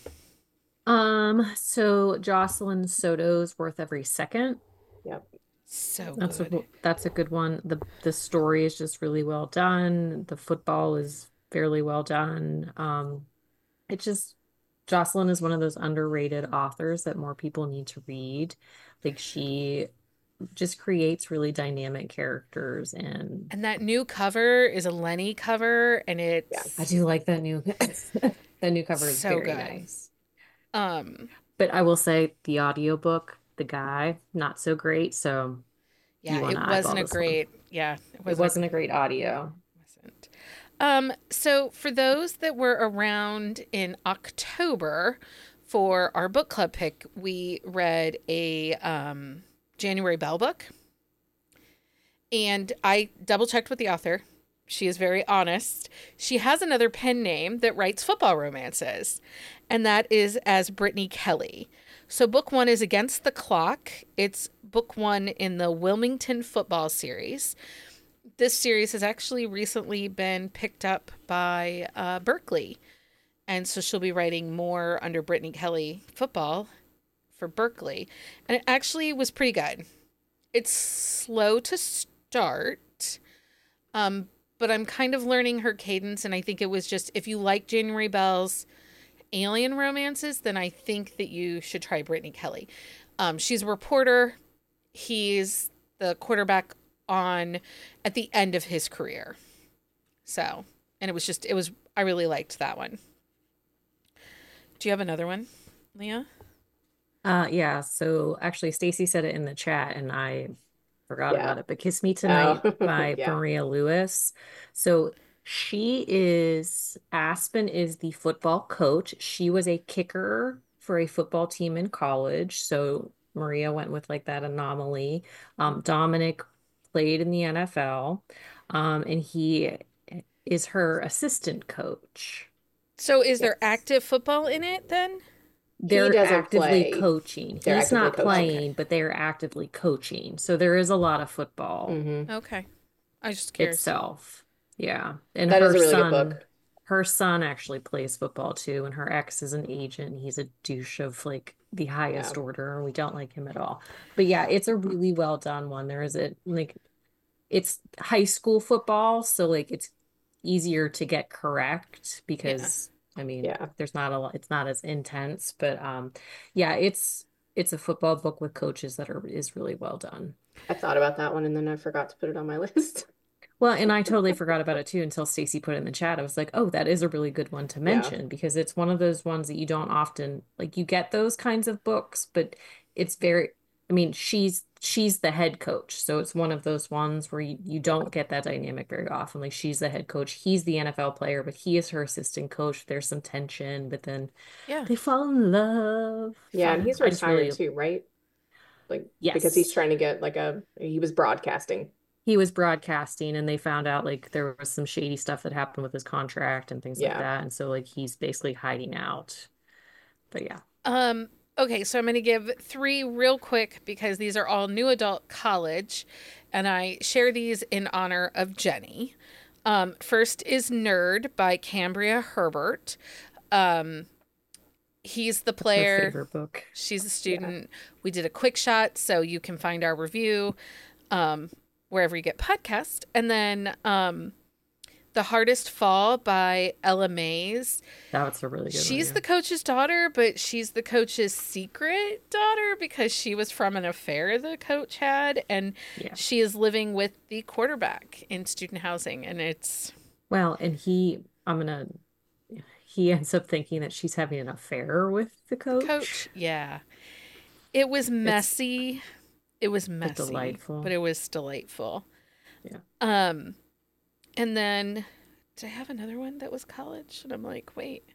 Um, so Jocelyn Soto's Worth Every Second. Yep. So That's a good. that's a good one. The the story is just really well done. The football is fairly well done. Um, it just Jocelyn is one of those underrated authors that more people need to read. Like she just creates really dynamic characters, and And that new cover is a Lenny cover, and Yeah. I it's do like that new that new cover is so very good. nice. Um, But I will say the audiobook, the guy, not so great. So you yeah, want it to eyeball wasn't a this one. great, yeah, it It wasn't a wasn't a great audio. wasn't. Um, so for those that were around in October for our book club pick, we read a um January Bell book. And I double checked with the author. she is very honest. She has another pen name that writes football romances, and that is as Brittany Kelly. So, book one is Against the Clock. It's book one in the Wilmington football series. This series has actually recently been picked up by uh, Berkeley. And so she'll be writing more under Brittany Kelly football for Berkeley. And it actually was pretty good. It's slow to start, um, but I'm kind of learning her cadence. And I think it was just, if you like January Bell's alien romances, then I think that you should try Brittany Kelly. Um, she's a reporter. He's the quarterback on at the end of his career. So, and it was just, it was, I really liked that one. Do you have another one, Leah? Uh, yeah. So actually, Stacy said it in the chat, and I forgot Yeah. about it. But "Kiss Me Tonight" Oh, by yeah. Maria Lewis. So she is Aspen is the football coach. She was a kicker for a football team in college. So Maria went with like that anomaly. Um, Dominic played in the N F L, um, and he is her assistant coach. So is there Yes. active football in it then? He They're doesn't actively play. coaching. They're He's actively not coaching. Okay. playing, but they're actively coaching. So there is a lot of football hmm Okay. I was just curious. itself. Yeah. And That is her a really good son, book. her son actually plays football too, and her ex is an agent. He's a douche of like the Yeah. highest order, and we don't like him at all. But yeah, it's a really well done one. There is a like it's high school football, so like it's easier to get correct Yeah. because I mean, Yeah. there's not a lot, it's not as intense, but um yeah, it's it's a football book with coaches that are is really well done. I thought about that one and then I forgot to put it on my list. Well, and I totally forgot about it too until Stacy put it in the chat. I was like, "Oh, that is a really good one to Yeah. mention because it's one of those ones that you don't often like you get those kinds of books, but it's very I mean, she's she's the head coach. So it's one of those ones where you, you Yeah. don't get that dynamic very often. Like she's the head coach, he's the N F L player, but he is her assistant coach. There's some tension, but then Yeah. they fall in love. Yeah, and So he's I just retired really too, right? Like because he's yes. trying to get like a he was broadcasting. He was broadcasting and they found out like there was some shady stuff that happened with his contract and things like Yeah. that. And so like he's basically hiding out. But yeah. Um, okay, so I'm going to give three real quick because these are all new adult college, and I share these in honor of Jenny. Um, first is Nerd by Cambria Herbert. Um, he's the That's her player, favorite book. she's a Yeah. student. We did a quick shot, so you can find our review um, wherever you get podcast. And then um, The Hardest Fall by Ella Mays. That's a really good one. She's Yeah. the coach's daughter, but she's the coach's secret daughter because she was from an affair the coach had, and Yeah. she is living with the quarterback in student housing, and it's Well, and he, I'm gonna, he ends up thinking that she's having an affair with the the coach. coach. Yeah. It was It's messy. It was but messy, but delightful. it was delightful. Yeah. Um, and then did I have another one that was college? And I'm like, wait.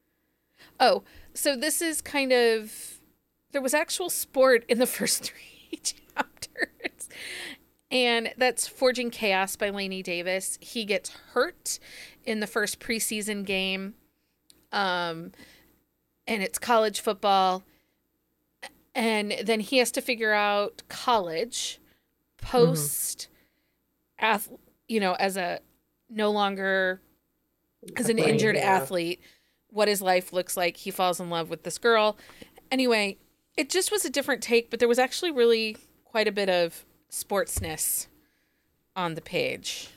Oh, so this is kind of there was actual sport in the first three chapters. And that's Forging Chaos by Lainey Davis. He gets hurt in the first preseason game. Um, and it's college football. And then he has to figure out college hmm post ath- you know, as a no longer as an Playing, injured yeah. athlete, what his life looks like. He falls in love with this girl. Anyway, it just was a different take, but there was actually really quite a bit of sportsness on the page.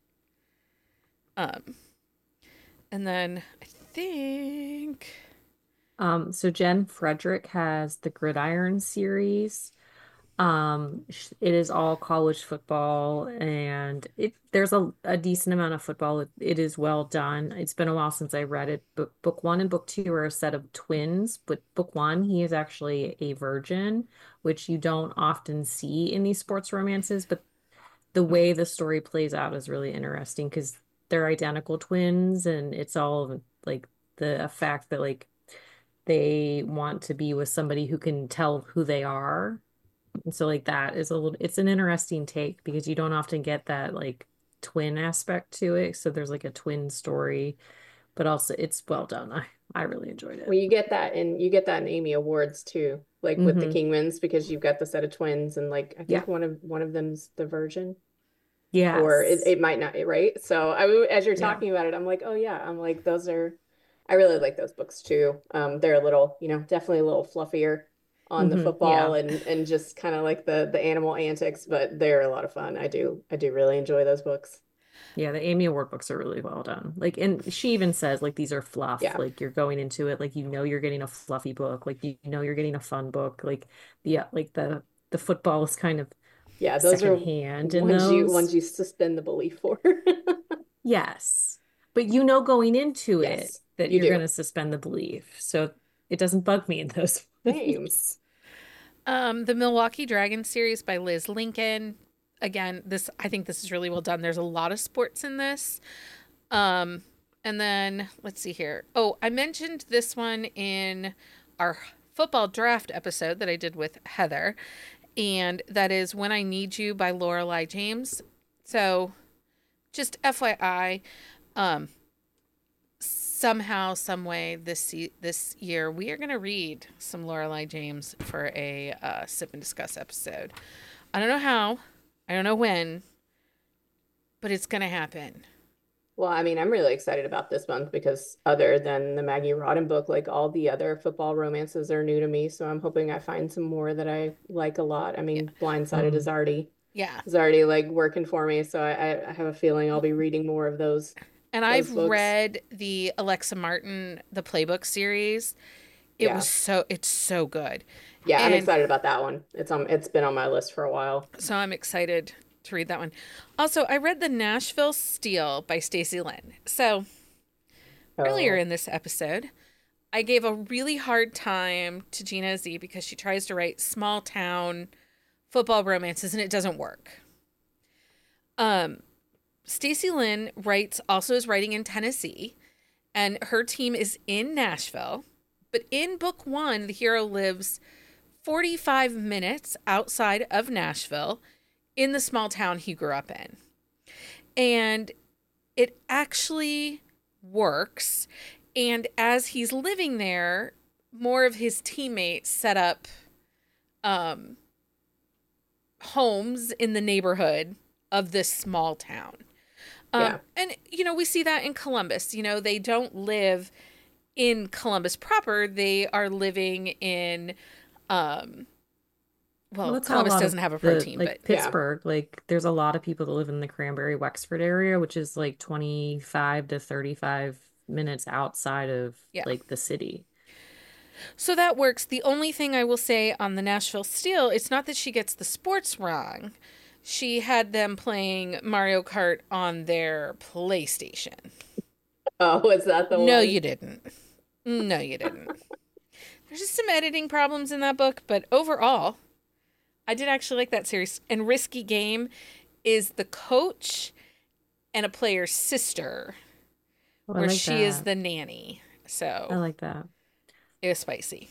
Um, and then I think Um, so Jen Frederick has the Gridiron series. Um, sh- it is all college football, and it there's a, a decent amount of football. It, it is well done. It's been a while since I read it. Book book one and book two are a set of twins, but book one, he is actually a virgin, which you don't often see in these sports romances, but the way the story plays out is really interesting because they're identical twins, and it's all like the fact that like they want to be with somebody who can tell who they are. And so like that is a little it's an interesting take because you don't often get that like twin aspect to it. So there's like a twin story, but also it's well done. I I really enjoyed Well, it. you get that and you get that in Amy Awards too, like with the Hmm. Kingmans, because you've got the set of twins and like I Yeah. think one of one of them's the Virgin. Or it, Yes. it might not, right? So I, w- as you're Yeah. talking about it, I'm like, oh yeah, I'm like, those are, I really like those books too. Um, they're a little, you know, definitely a little fluffier on the Hmm. football Yeah. and and just kind of like the the animal antics, but they're a lot of fun. I do I do really enjoy those books. Yeah, the Amy Award books are really well done. Like, and she even says, like, these are fluff. Yeah. Like, you're going into it, like, you know, you're getting a fluffy book. Like, you know, you're getting a fun book. Like, yeah, like the the football is kind of Yeah, those are secondhand in ones you those. ones you suspend the belief for. Yes, but you know, going into it Yes, that you you're going do. to suspend the belief. So it doesn't bug me in those Same. ones. Um, the Milwaukee Dragons series by Liz Lincoln. Again, this I think this is really well done. There's a lot of sports in this. Um, and then let's see here. Oh, I mentioned this one in our football draft episode that I did with Heather, and that is When I Need You by Lorelei James. So, just F Y I, um, somehow, some way this this year we are going to read some Lorelei James for a uh, sip and discuss episode. I don't know how, I don't know when, but it's going to happen. Well, I mean, I'm really excited about this month because other than the Maggie Rodden book, like all the other football romances are new to me. So I'm hoping I find some more that I like a lot. I Yeah, mean, Blindsided is Mm. already yeah. is already like working for me. So I, I have a feeling I'll be reading more of those And those I've books. read the Alexa Martin the playbook series. It was Yeah. so it's so good. Yeah, I'm And excited about that one. It's on it's been on my list for a while. so I'm excited to read that one. Also, I read The Nashville Steel by Stacey Lynn. So, earlier Oh, in this episode, I gave a really hard time to Gina Z because she tries to write small town football romances and it doesn't work. Um Stacey Lynn writes also is writing in Tennessee and her team is in Nashville. But in book one, the hero lives forty-five minutes outside of Nashville in the small town he grew up in. And it actually works. And as he's living there, more of his teammates set up um, homes in the neighborhood of this small town. Um, yeah. and, you know, we see that in Columbus. You know, they don't live in Columbus proper, they are living in, um, Well, well, that's how a Columbus lot of doesn't have a the protein, but like Yeah. Pittsburgh, like there's a lot of people that live in the Cranberry Wexford area, which is like twenty-five to thirty-five minutes outside of yeah. like the city. So that works. The only thing I will say on the Nashville Steel, it's not that she gets the sports wrong. She had them playing Mario Kart on their PlayStation. Oh, is that the No, one? you didn't. No, you didn't. There's just some editing problems in that book, but overall, I did actually like that series. And Risky Game is the coach and a player's sister, Oh, I where like she is that. the nanny. I So like that. it was spicy.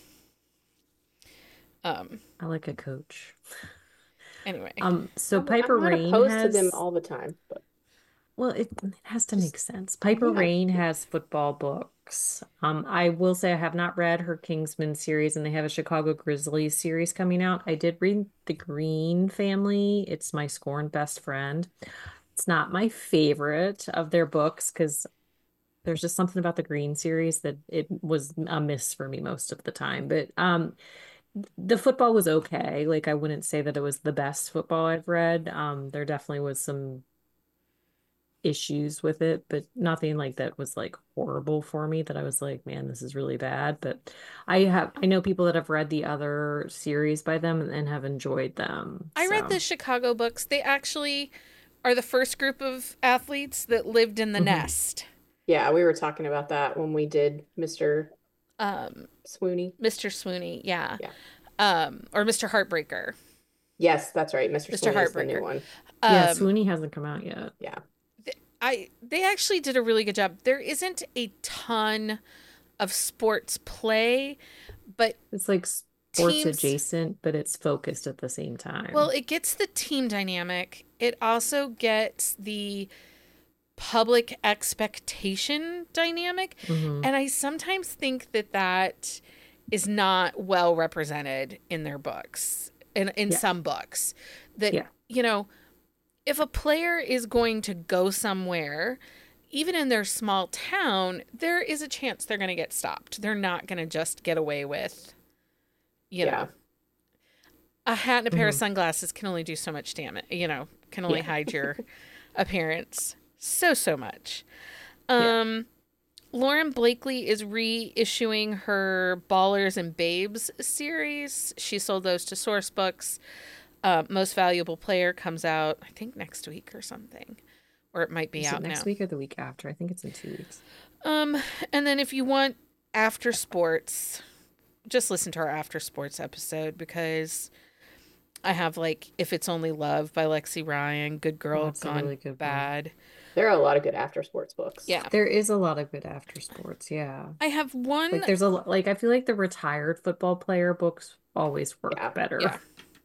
Um. I like a coach. Anyway, Um, so I'm, I'm Piper not Rain opposed to them has, all the time, but well, it, it has to just make sense. Piper yeah. Rain has football books. Um, I will say I have not read her Kingsman series, and they have a Chicago Grizzlies series coming out. I did read The Green Family. It's my scorned best friend. It's not my favorite of their books because there's just something about the Green series that it was a miss for me most of the time. But um, the football was okay. Like I wouldn't say that it was the best football I've read. Um, there definitely was some issues with it, but nothing like that was like horrible for me that I was like, man, this is really bad. But I have I know people that have read the other series by them and have enjoyed them. I read the So, Chicago books. They actually are the first group of athletes that lived in the mhm. nest. Yeah, we were talking about that when we did mister Um, Swooney. mister Swooney, yeah. Yeah. Um, or mister Heartbreaker. Yes, that's right. mister mister Swooney is the new Heartbreaker. one. Yeah, Um, Swooney hasn't come out yet. Yeah. th- I they actually did a really good job. There isn't a ton of sports play, but It's like s- sports teams. adjacent, but it's focused at the same Well, time. it gets the team dynamic. It also gets the public expectation dynamic. Hmm. And I sometimes think that that is not well represented in their books, in, in Yeah. some books. That, Yeah. you know, if a player is going to go somewhere, even in their small town, there is a chance they're going to get stopped. They're not going to just get away with, you Yeah. know, a hat and a pair of Hmm. sunglasses can only do so much damage, you know, can only Yeah. hide your appearance so, so much. Yeah. Um, Lauren Blakely is reissuing her Ballers and Babes series. She sold those to Source Books. Uh, Most Valuable Player comes out, I think, next week or something, or it might be Is it out next now. week or the week after? I think it's in two weeks. Um, and then if you want after sports, just listen to our after sports episode because I have like If It's Only Love by Lexi Ryan, Good Oh, Girl that's a Gone really good one. Bad. There are a lot of good after sports books. Yeah. There is a lot of good after sports, yeah. I have one. Like there's a lo- like I feel like the retired football player books always work Yeah. better. Yeah.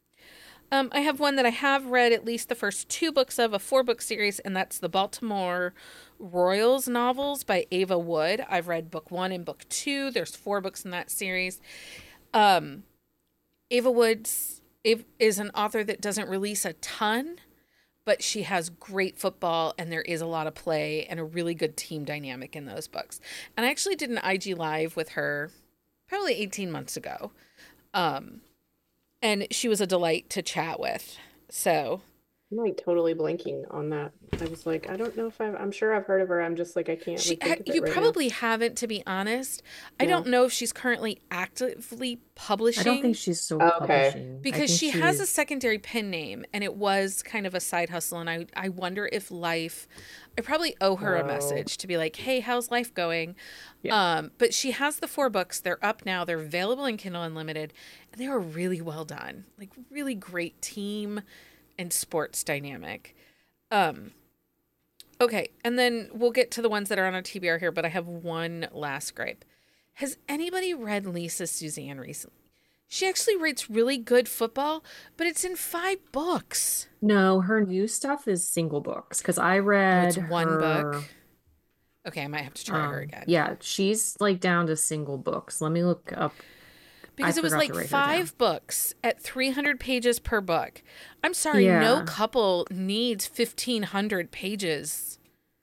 Um, I have one that I have read at least the first two books of a four book series, and that's the Baltimore Royals novels by Ava Wood. I've read book one and book two. There's four books in that series. Um, Ava Woods is an author that doesn't release a ton, but she has great football and there is a lot of play and a really good team dynamic in those books. And I actually did an I G Live with her probably eighteen months ago. Um, and she was a delight to chat with. So, I'm like totally blanking on that. I was like, I don't know if I've, I'm sure I've heard of her. I'm just like, I can't she like think of it you right now. probably haven't, to be honest. I Yeah. don't know if she's currently actively publishing. I don't think she's still Oh, okay. publishing. I because think she has a she's secondary pen name and it was kind of a side hustle, and I I wonder if life I probably owe her a Oh. message to be like, hey, how's life going? Yeah. Um but she has the four books. They're up now. They're available in Kindle Unlimited, and they were really well done, like really great team and sports dynamic. um okay, and then we'll get to the ones that are on a T B R here, but I have one last gripe. Has anybody read Lisa Suzanne recently? She actually writes really good football, but it's in five books. No, her new stuff is single books because I Oh, read it's one her book. Okay, I might have to try her um again. yeah, she's like down to single books. Let me look up. I Because it was forgot like to write her down. five books at three hundred pages per book. I'm sorry, no Yeah. couple needs fifteen hundred pages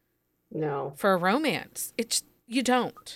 No. for a romance. It's you don't.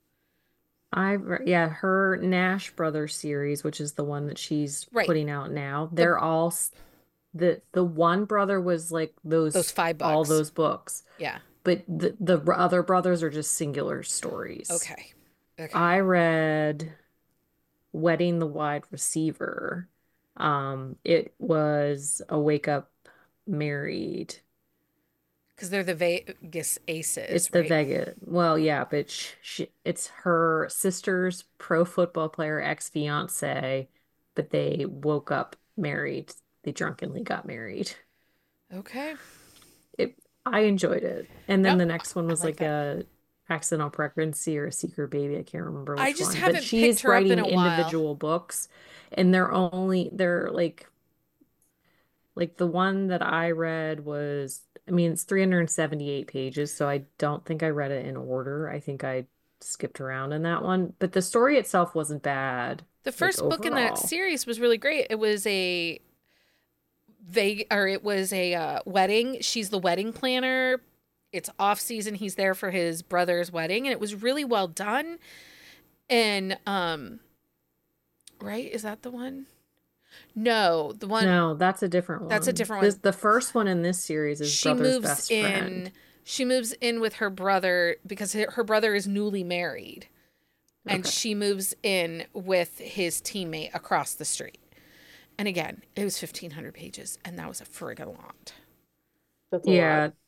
I re- yeah, her Nash Brothers series, which is the one that she's Right. putting out now. They're all s- the the one brother was like Those those five all books. those books, Yeah. but the the br- other brothers are just singular stories. Okay. Okay. I read Wedding the Wide Receiver. Um, it was a wake up married. Because they're the Vegas Aces, It's the right? Vega. Well, yeah, but sh she, it's her sister's pro football player ex-fiance, but they woke up married. They drunkenly got married. Okay. It, I enjoyed it. And then Nope. the next one I was like like a accidental pregnancy or a secret baby. I can't remember I which just one. But haven't picked she's her up in writing a while. individual books, and they're only they're like like the one that I read was, I mean, it's three hundred seventy-eight pages, so I don't think I read it in order. I think I skipped around in that one, but the story itself wasn't bad, The like first book in that overall. series was really great. It was a vague, or it was a uh, wedding. She's the wedding planner. It's off season. He's there for his brother's wedding, and it was really well done. And um, right, is that the one? No, the one No, that's a different that's a one. different This one. the first one in this series is She brother's moves best in. friend. She moves in with her brother because her her brother is newly married, and Okay. she moves in with his teammate across the street. And again, it was fifteen hundred pages, and that was a friggin' lot. That's a Yeah, lot.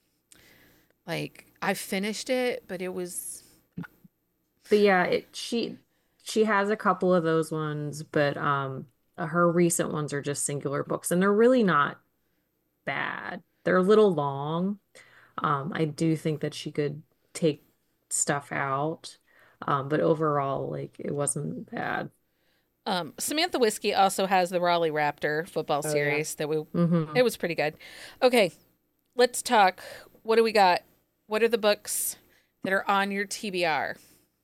Like, I finished it, but it was but yeah, it she she has a couple of those ones, but um her recent ones are just singular books and they're really not bad. They're a little long. Um, I do think that she could take stuff out. Um, but overall, like it wasn't bad. Um, Samantha Whiskey also has the Raleigh Raptor football Oh yeah. series that we. Mm-hmm. It was pretty good. Okay, let's talk. What do we got? What are the books that are on your T B R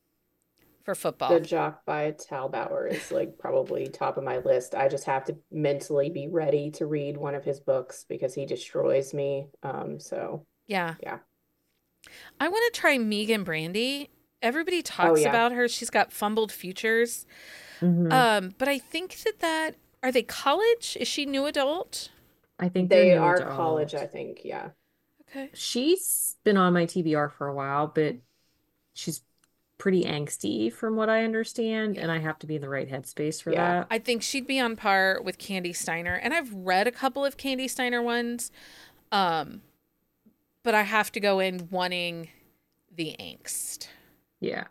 for The football? Jock by Talbauer is like probably top of my list. I just have to mentally be ready to read one of his books because he destroys me. Um, so Yeah, yeah. I want to try Megan Brandy. Everybody Oh talks yeah. about her. She's got fumbled futures. Mm-hmm. Um, but I think that that are they college? Is she new adult? I think they're They new are college, I adult. think. Yeah. Okay. She's been on my T B R for a while, but she's pretty angsty from what I understand, Yeah. and I have to be in the right headspace for Yeah. that. I think she'd be on par with Candy Steiner, and I've read a couple of Candy Steiner ones, um, but I have to go in wanting the angst. Yeah.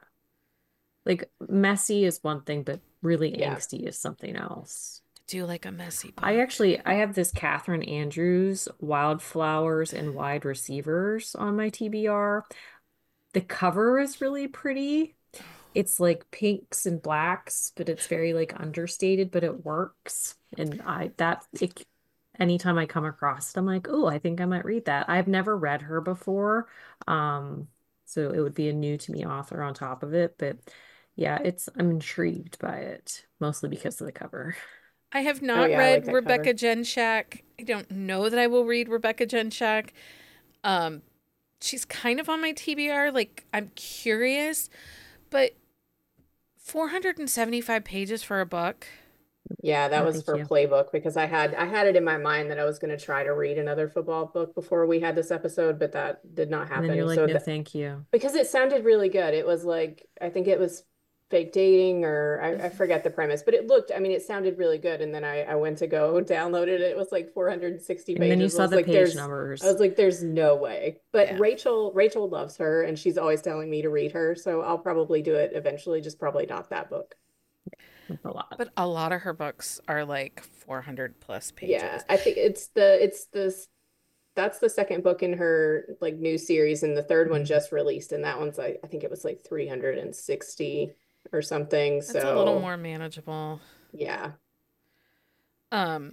Like messy is one thing, but really Yeah. angsty is something else. I do like a messy I book. actually I have this Catherine Andrews Wildflowers and Wide Receivers on my T B R. The cover is really pretty. It's like pinks and blacks, but it's very like understated, but it works. And I that it anytime I come across it, I'm like, oh, I think I might read that. I've never read her before. Um, so it would be a new to me author on top of it. But yeah, it's I'm intrigued by it, mostly because of the cover. I have Oh not yeah, I like read that Rebecca cover. Genshak. I don't know that I will read Rebecca Genshak. Um, she's kind of on my T B R. Like, I'm curious, but four hundred seventy-five pages for a book. Yeah, that No, was thank for you. Playbook because I had I had it in my mind that I was going to try to read another football book before we had this episode, but that did not And then you're happen. like, So no, th thank you. because it sounded really good. It was like I think it was fake dating or I, I forget the premise, but it looked, I mean, it sounded really good. And then I, I went to go download it. It was like four hundred sixty And then you pages. I saw was the like, page there's I numbers. was like, there's no way. But Yeah. Rachel, Rachel loves her and she's always telling me to read her. So I'll probably do it eventually, just probably not that book. That's a lot. But a lot of her books are like four hundred plus Yeah, pages. I think it's the it's the that's the second book in her like new series, and the third one Mhm. just released, and that one's like I think it was like three hundred sixty or something. That's a little So more manageable. yeah. Um,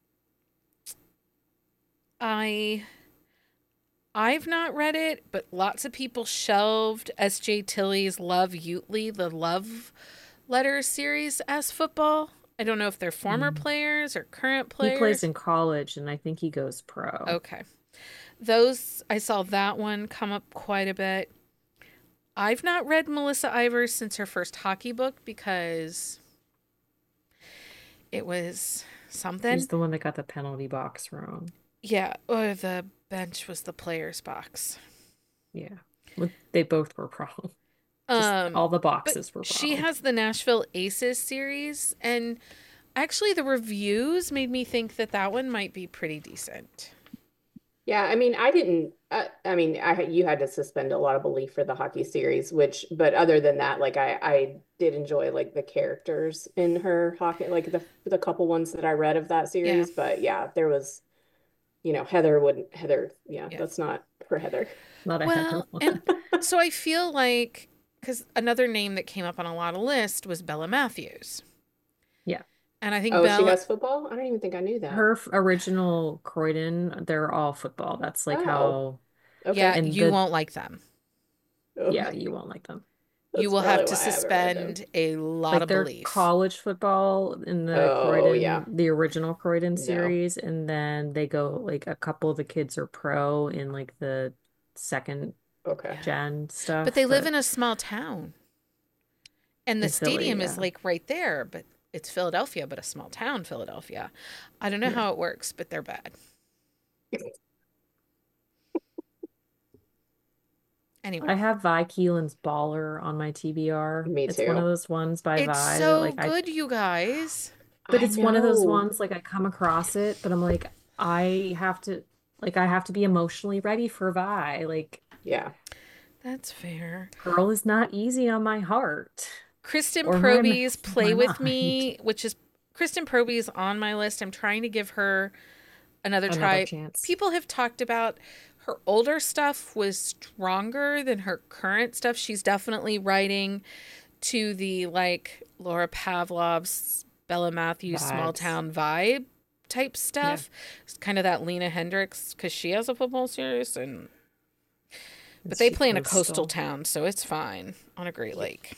I I've not read it, but lots of people shelved S J Tilley's Love Utley, the Love Letters series as football. I don't know if they're former Mm. players or current He plays players. in college, and I think he goes pro. Okay. Those, I saw that one come up quite a bit. I've not read Melissa Ivers since her first hockey book because it was She's something. the one that got the penalty box wrong. Yeah, or the bench was the player's box. Yeah. Well, they both were wrong. Just Um, all the but boxes were she wrong. has the Nashville Aces series, and actually the reviews made me think that that one might be pretty decent. Yeah, I mean, I didn't. Uh, I mean, I you had to suspend a lot of belief for the hockey series, which, but other than that, like I I did enjoy like the characters in her hockey, like the the couple ones that I read of that Yeah, series. But yeah, there was, you know, Heather wouldn't Heather. Yeah, yeah. that's not for Heather. Not a Heather Well, and one. so I feel like because another name that came up on a lot of lists was Bella Matthews, Yeah. and I think Oh, she Bella. has football? I don't even think I knew that. Her f- original Croydon, they're all football. That's like Oh, how, okay. Yeah, and you the, won't like them. yeah, Okay. you won't like them. You That's will have probably to why I haven't read them. suspend a lot Like of their belief. college football in the Oh, yeah. Croydon, the original Croydon No. series, and then they go like a couple of the kids are pro in like the second Okay. Yeah, gen but stuff, they live but in a small town, and the in Philly, stadium is yeah. like right there, but it's Philadelphia, but a small town, Philadelphia. I don't know Yeah. how it works, but they're bad. I Anyway, have Vi Keelan's Baller on my T B R. Me It's one of too. those ones by it's Vi that so like I, good, you guys. but I it's one of those know. ones like I come across it, but I'm like, I have to, like, I have to be emotionally ready for Vi. Like, Yeah. That's fair. girl is not easy on my heart Kristen or my m- Proby's my Play With mind. Me, which is Kristen Proby's on my list. I'm trying to give her another Another try. chance. People have talked about her older stuff was stronger than her current stuff. She's definitely writing to the like Laura Pavlov's, Bella Matthews small Vibes. town vibe type Yeah. stuff. It's kind of that Lena Hendricks because she has a football series, and but Is they she play in a coastal coastal? town, so it's fine on a Great Lake.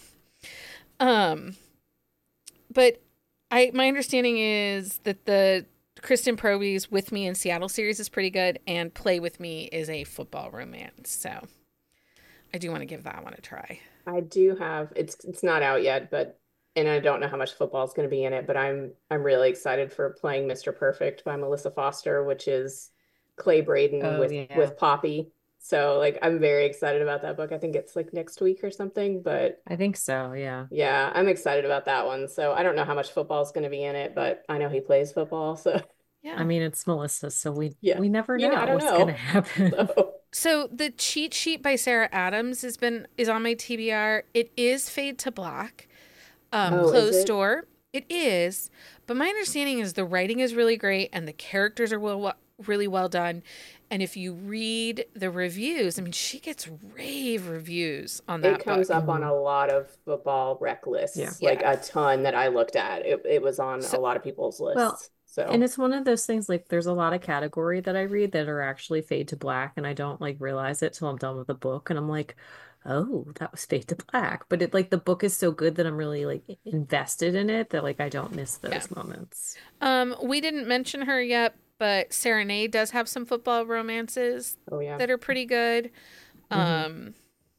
Um, but I my understanding is that the Kristen Proby's With Me in Seattle series is pretty good, and Play With Me is a football romance. So I do want to give that one a try. I do have it's it's not out yet, but and I don't know how much football is going to be in it, but I'm I'm really excited for Playing Mister Perfect by Melissa Foster, which is Clay Braden Oh with yeah. with Poppy. So like I'm very excited about that book. I think it's like next week or something, but I think so, yeah. yeah, I'm excited about that one. So I don't know how much football is going to be in it, but I know he plays football, so I Yeah. mean, it's Melissa, so we yeah. we never Yeah, I know don't what's gonna know. happen. So So the cheat sheet by Sarah Adams has been is on my T B R. It is Fade to Black, um, oh, is closed it? door. It is, but my understanding is the writing is really great and the characters are well, really well done. And if you read the reviews, I mean, she gets rave reviews on It that comes book. up on Mhm. a lot of football rec Yeah. lists, like Yeah. a ton that I looked at. It it was on So a lot of people's Well, lists. and So it's one of those things like there's a lot of category that I read that are actually fade to black, and I don't like realize it till I'm done with the book, and I'm like, oh, that was fade to black. But it like the book is so good that I'm really like invested in it that like I don't miss yeah. those moments. Um, we didn't mention her yet, but Serenade does have some football romances oh yeah. that are pretty good. Hmm. Um,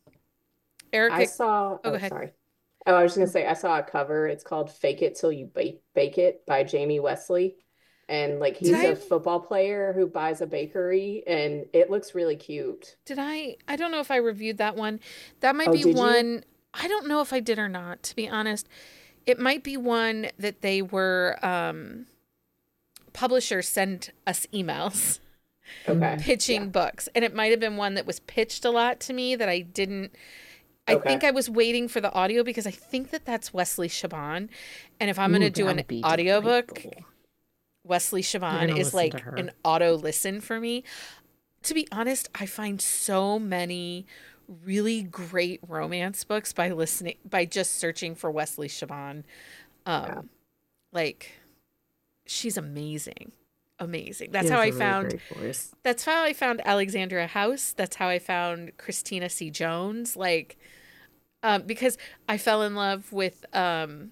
I Erica, saw, oh, go oh, ahead. sorry. Oh, I was just gonna say, I saw a cover. It's called Fake It Till You Bake, Bake It by Jamie Wesley. And like Did he's a I football player who buys a bakery and it looks really cute. Did I? I don't know if I reviewed that one. That might Oh, be did you? one. I don't know if I did or not, to be honest. It might be one that they were, um, publishers send us emails Okay. Hmm. Yeah. pitching books. And it might have been one that was pitched a lot to me that I didn't. I think Okay. I was waiting for the audio because I think that that's Wesley Shaban. And if I'm going to Ooh, do that an would be audiobook, delightful. Wesley You're Shaban gonna is listen to like her. an auto listen for me. To be honest, I find so many really great romance books by listening by just searching for Wesley Shaban. Yeah. Um, like she's amazing. Amazing. She That's how has I a really found great voice. that's how I found Alexandria House. That's how I found Christina C. Jones. Like um because I fell in love with um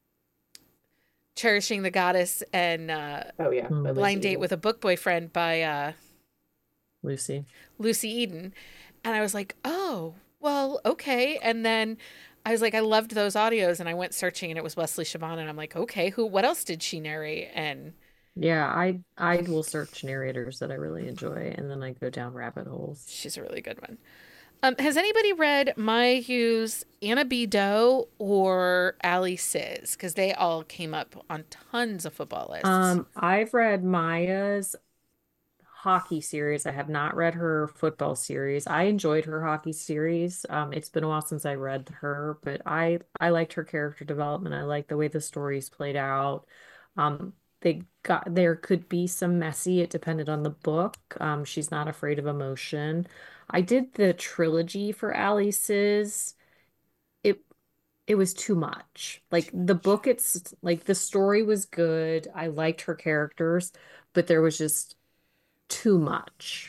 Cherishing the Goddess and uh Oh yeah. By Hmm. Lucy Blind Date Eden. with a Book Boyfriend by uh Lucy. Lucy Eden. And I was like, oh, well, okay. And then I was like, I loved those audios and I went searching and it was Wesley Shaban. And I'm like, okay, who, what else did she narrate? And Yeah, I I will search narrators that I really enjoy, and then I go down rabbit holes. she's a really good one. Um, has anybody read Maya Hughes, Anna B. Doe, or Ali Siz? Because they all came up on tons of football lists. Um, I've read Maya's hockey series. I have not read her football series. I enjoyed her hockey series. Um, it's been a while since I read her, but I I liked her character development. I liked the way the stories played out. Um, they got there could be some messy. It depended on the book. Um, she's not afraid of emotion. I did the trilogy for Alice's. It it was too much. Like the book, it's like the story was good. I liked her characters, but there was just too much.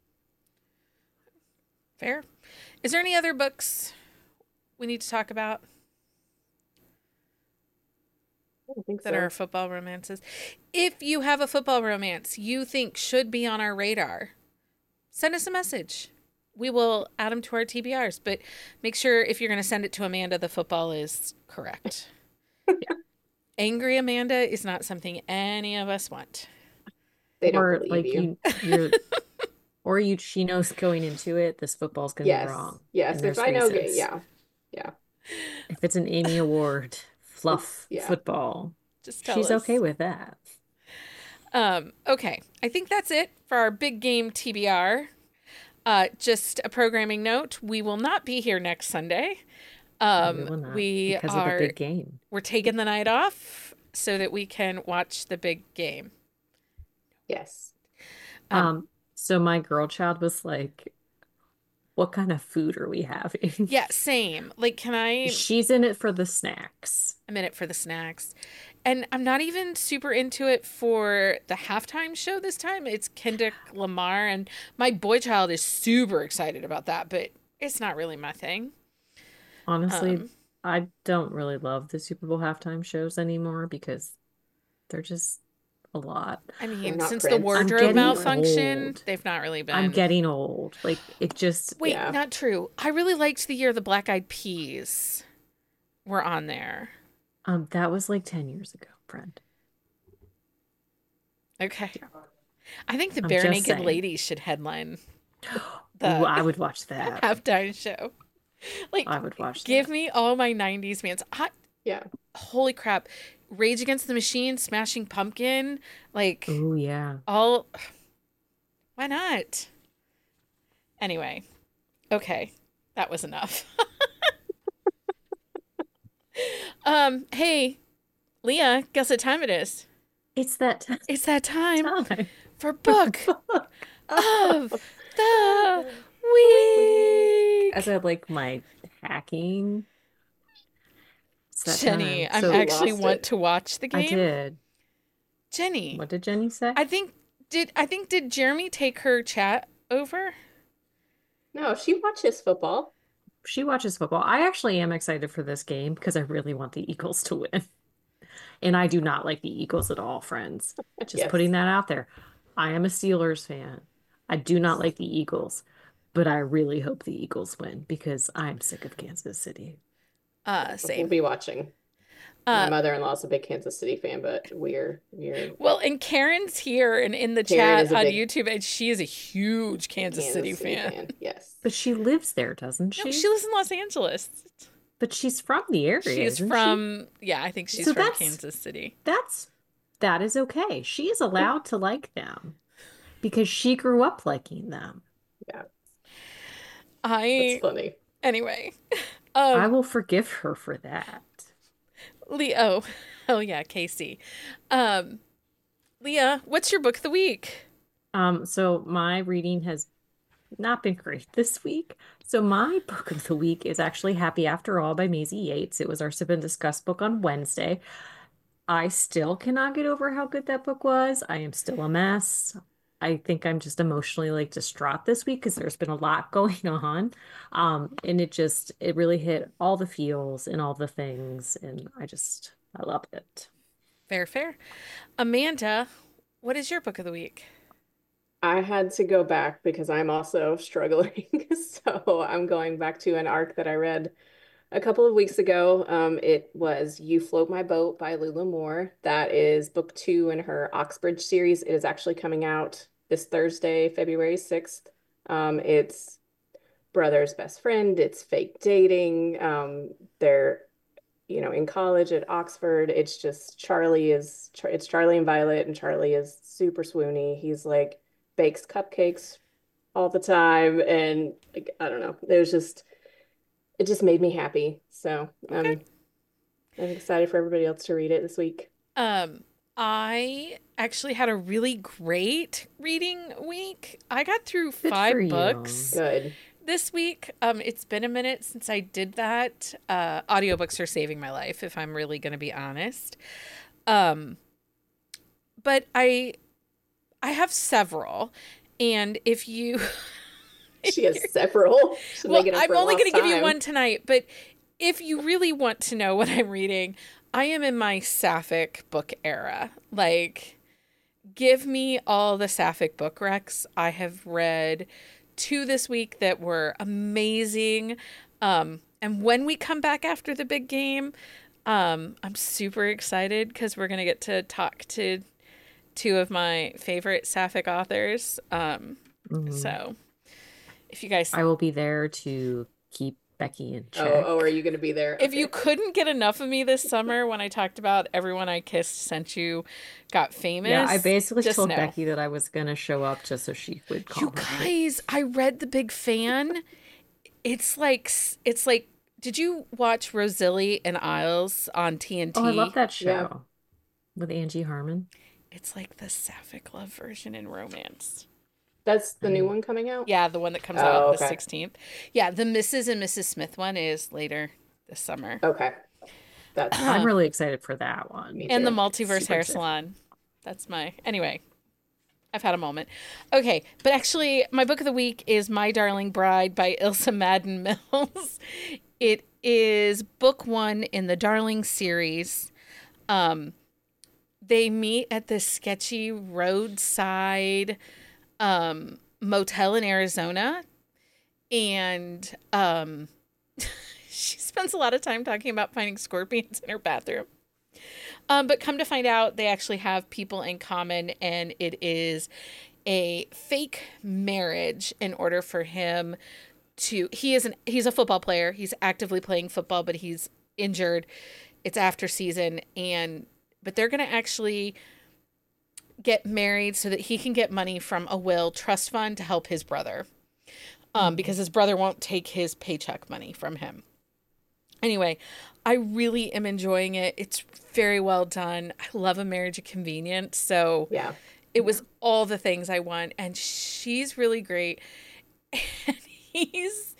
Fair. Is there any other books we need to talk about I don't think that are so. football romances? If you have a football romance you think should be on our radar, send us a message. We will add them to our T B Rs, but make sure if you're going to send it to Amanda, the football is correct. Angry Amanda is not something any of us want. They don't Or believe like you. you you're or you she knows going into it, this football's gonna be Yes. wrong. Yes. And If there's I know, g- reasons. yeah. Yeah. If it's an Amy Award It's fluff yeah. football, Just tell she's okay us. with that. Um, okay, I think that's it for our big game T B R. Uh, just a programming note: we will not be here next Sunday. No, we Um, will not we because of the are big game. we're taking the night off so that we can watch the big game. Yes. Um, Um, so my girl child was like, what kind of food are we having? Yeah, same. Like, can I She's in it for the snacks. a minute for the snacks? And I'm not even super into it for the halftime show this time. It's Kendrick Lamar, and my boy child is super excited about that, but it's not really my thing. Honestly, Um, I don't really love the Super Bowl halftime shows anymore because they're just a lot. I They're mean, not since the Prince. I'm wardrobe getting malfunction, old. they've not really I'm been. getting old. Like it just Wait, Yeah. not true. I really liked the year the Black Eyed Peas were on there. um that was like ten years ago, friend. Okay. I think the I'm Bare just Naked saying. Ladies should headline Ooh, the I would watch that. halftime show. Like, I would watch give that. me all my nineties bands. I, Yeah. holy crap. Rage Against the Machine, Smashing Pumpkin, like Oh yeah. all why not? Anyway, okay. That was enough. um, hey, Leah, guess what time it is? It's that It's that time time. for book of the week. As I like my hacking. It's that Jenny, time. I'm So She actually lost want it. to watch the I game. did. Jenny, What did Jenny say? I think did I think did Jeremy take her chat over? No, she watches football. She watches football. I actually am excited for this game because I really want the Eagles to win. And I do not like the Eagles at all, friends. Just Yes. putting that out there. I am a Steelers fan. I do not like the Eagles, but I really hope the Eagles win because I'm sick of Kansas City. Uh, We'll same. be watching. My Uh, mother-in-law's a big Kansas City fan, but we're we're well, and Karen's here and in the Karen chat is a on big YouTube, and she is a huge Kansas Kansas City City fan. fan. Yes. But she lives there, doesn't No, she? she lives in Los Angeles. But she's from the area, She's isn't she? from, yeah, I think she's So from that's Kansas City. that's that is okay. She is allowed to like them because she grew up liking them. Yeah, that's I, funny. anyway, I um, will forgive her for that. Leo, oh yeah, Casey. Um, Leah, what's your book of the week? Um, so my reading has not been great this week. So my book of the week is actually Happy After All by Maisie Yates. It was our Sip and Discuss book on Wednesday. I still cannot get over how good that book was. I am still a mess. I think I'm just emotionally like distraught this week because there's been a lot going on. Um, and it just it really hit all the feels and all the things, and I just I love it. Fair, fair. Amanda, what is your book of the week? I had to go back because I'm also struggling. So I'm going back to an arc that I read a couple of weeks ago. Um, it was You Float My Boat by Lula Moore. That is book two in her Oxbridge series. It is actually coming out this Thursday, February sixth. Um, it's brother's best friend. It's fake dating. Um, they're, you know, in college at Oxford. It's just Charlie is, it's Charlie and Violet, and Charlie is super swoony. He's like bakes cupcakes all the time. And like, I don't know, there's just, it just made me happy. So Okay. um, I'm excited for everybody else to read it this week. Um, I actually had a really great reading week. I got through Good for five you. books Good. this week. Um, it's been a minute since I did that. Uh, audiobooks are saving my life, if I'm really going to be honest. Um, but I, I have several, and if you, She has several. She's well, making up I'm for a only lost going to give you time. one tonight, but if you really want to know what I'm reading, I am in my sapphic book era. Like, give me all the sapphic book recs. I have read two this week that were amazing. Um, and when we come back after the big game, um, I'm super excited because we're going to get to talk to two of my favorite sapphic authors. Um, Mhm. So if you guys, I will be there to keep Becky in check. Oh, oh, are you going to be there? if you Okay. couldn't get enough of me this summer when I talked about Everyone I Kissed Sent You Got Famous, Yeah, I basically just told know. Becky that I was gonna show up just so she would call You her. guys, I read The Big Fan. It's like, it's like, did you watch Rosilli and Isles on T N T? Oh, I love that Yeah. show with Angie Harmon. It's like the sapphic love version in romance. That's the new Mm. one coming out? Yeah, the one that comes Oh, out the okay. sixteenth. Yeah, the Missus and Missus Smith one is later this summer. Okay. That's I'm fine. really excited for that Me one. And the too. Multiverse Super Hair excited. Salon. That's my. Anyway, I've had a moment. Okay, but actually, my book of the week is My Darling Bride by Ilsa Madden Mills. It is book one in the Darling series. Um, they meet at this sketchy roadside um, motel in Arizona, and um, she spends a lot of time talking about finding scorpions in her bathroom. Um, but come to find out, they actually have people in common, and it is a fake marriage in order for him to. He is an he's a football player. He's actively playing football, but he's injured. It's after season, and but they're gonna actually get married so that he can get money from a will trust fund to help his brother, um, because his brother won't take his paycheck money from him. Anyway, I really am enjoying it. It's very well done. I love a marriage of convenience. So Yeah. it was all the things I want. And she's really great. And he's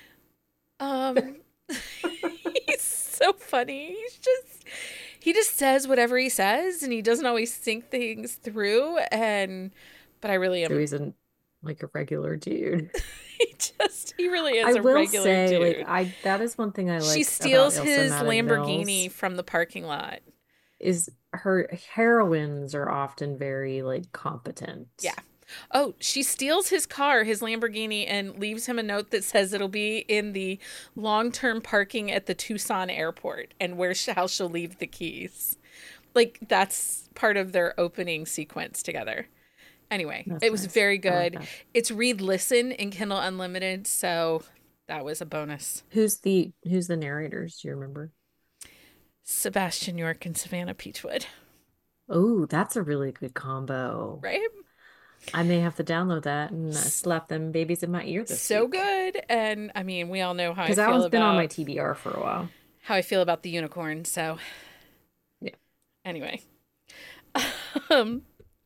um he's so funny. He's just he just says whatever he says, and he doesn't always think things through. And but I really So am he's an like a regular dude. he just he really I is a will regular say, like, dude. I that is one thing I She like about steals Ilsa his Madden Lamborghini Mills from the parking lot. is her heroines are often very like competent. Yeah. Oh, she steals his car, his Lamborghini, and leaves him a note that says it'll be in the long-term parking at the Tucson airport, and where how she'll leave the keys. Like, that's part of their opening sequence together. Anyway, That's it was nice. very I like good. that. It's read listen in Kindle Unlimited, so that was a bonus. Who's the who's the narrators? Do you remember? Sebastian York and Savannah Peachwood, Oh, that's a really good combo. right? I may have to download that and uh, slap them babies in my ear this So week. good. And I mean, we all know how I Because that feel one's been on my about T B R for a while. how I feel about the unicorn. So Yeah. anyway, um,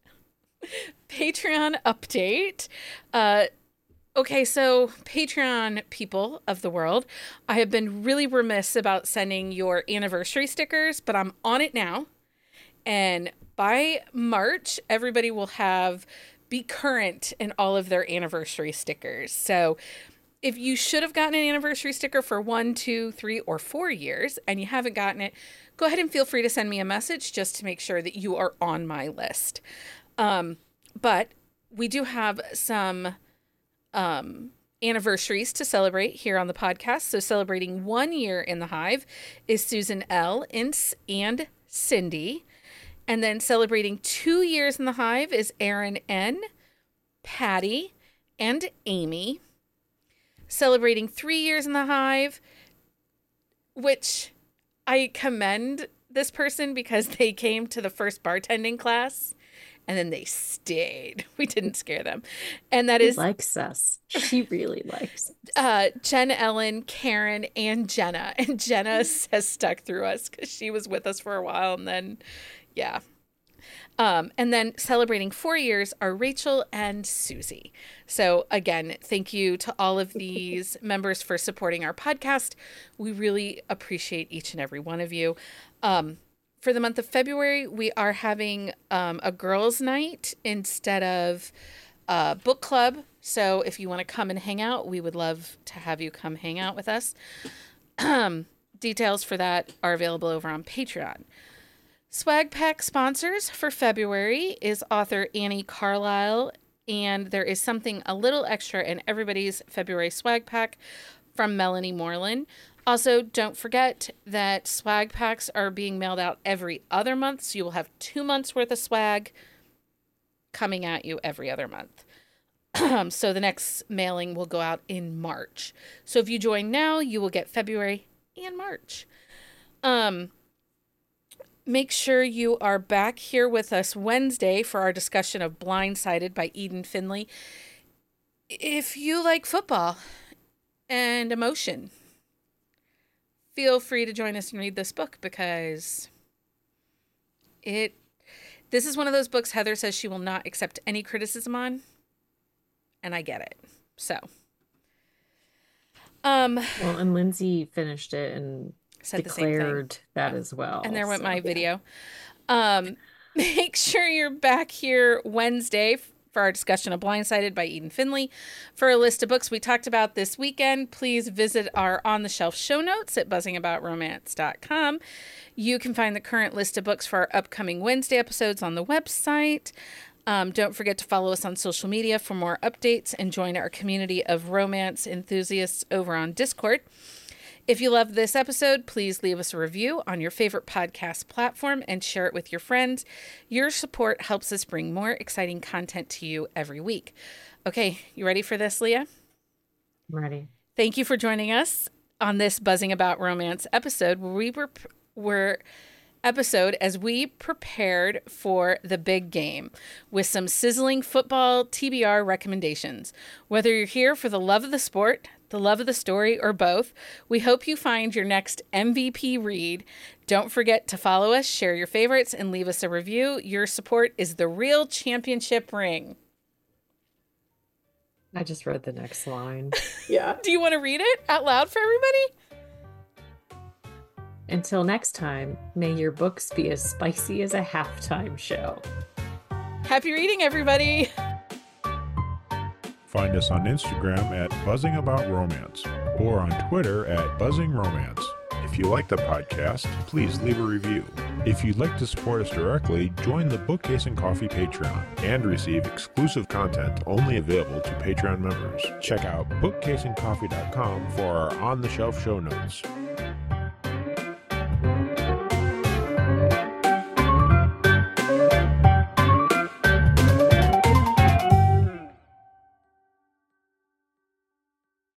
Patreon update. Uh, okay, so Patreon people of the world, I have been really remiss about sending your anniversary stickers, but I'm on it now. And by March, everybody will have be current in all of their anniversary stickers. So if you should have gotten an anniversary sticker for one, two, three, or four years and you haven't gotten it, go ahead and feel free to send me a message just to make sure that you are on my list. Um, but we do have some um, anniversaries to celebrate here on the podcast. So celebrating one year in the Hive is Susan L. Ince and Cindy. And then celebrating two years in the Hive is Erin N., Patty, and Amy. Celebrating three years in the Hive, which I commend this person because they came to the first bartending class and then they stayed. We didn't scare them. And that She is likes us. She really likes us. uh, Jen Ellen, Karen, and Jenna. And Jenna has stuck through us because she was with us for a while and then, yeah. Um, and then celebrating four years are Rachel and Susie. So again, thank you to all of these members for supporting our podcast. We really appreciate each and every one of you. Um, for the month of February, we are having um, a girls' night instead of a book club. So if you want to come and hang out, we would love to have you come hang out with us. Details for that are available over on Patreon. Swag Pack sponsors for February is author Annie Carlisle, and there is something a little extra in everybody's February Swag Pack from Melanie Moreland. Also, don't forget that swag packs are being mailed out every other month, so you will have two months worth of swag coming at you every other month. So the next mailing will go out in March. So if you join now, you will get February and March. Um... Make sure you are back here with us Wednesday for our discussion of Blindsided by Eden Finley. If you like football and emotion, feel free to join us and read this book because it this is one of those books Heather says she will not accept any criticism on. and I get it. So, um, well, and Lindsay finished it and said the same thing. declared that as well. And there went so, my yeah. video. Um, make sure you're back here Wednesday for our discussion of Blindsided by Eden Finley. For a list of books we talked about this weekend, please visit our On the Shelf show notes at buzzing about romance dot com. You can find the current list of books for our upcoming Wednesday episodes on the website. Um, don't forget to follow us on social media for more updates and join our community of romance enthusiasts over on Discord. If you love this episode, please leave us a review on your favorite podcast platform and share it with your friends. Your support helps us bring more exciting content to you every week. Okay, you ready for this, Leah? I'm ready. Thank you for joining us on this Buzzing About Romance episode where we were, were episode as we prepared for the big game with some sizzling football T B R recommendations. Whether you're here for the love of the sport, the love of the story, or both, we hope you find your next M V P read. Don't forget to follow us, share your favorites, and leave us a review. Your support is the real championship ring. I just read the next line. Yeah. Do you want to read it out loud for everybody? Until next time, may your books be as spicy as a halftime show. Happy reading, everybody! Find us on Instagram at Buzzing About Romance or on Twitter at Buzzing Romance. If you like the podcast, please leave a review. If you'd like to support us directly, join the Bookcase and Coffee Patreon and receive exclusive content only available to Patreon members. Check out bookcase and coffee dot com for our on-the-shelf show notes.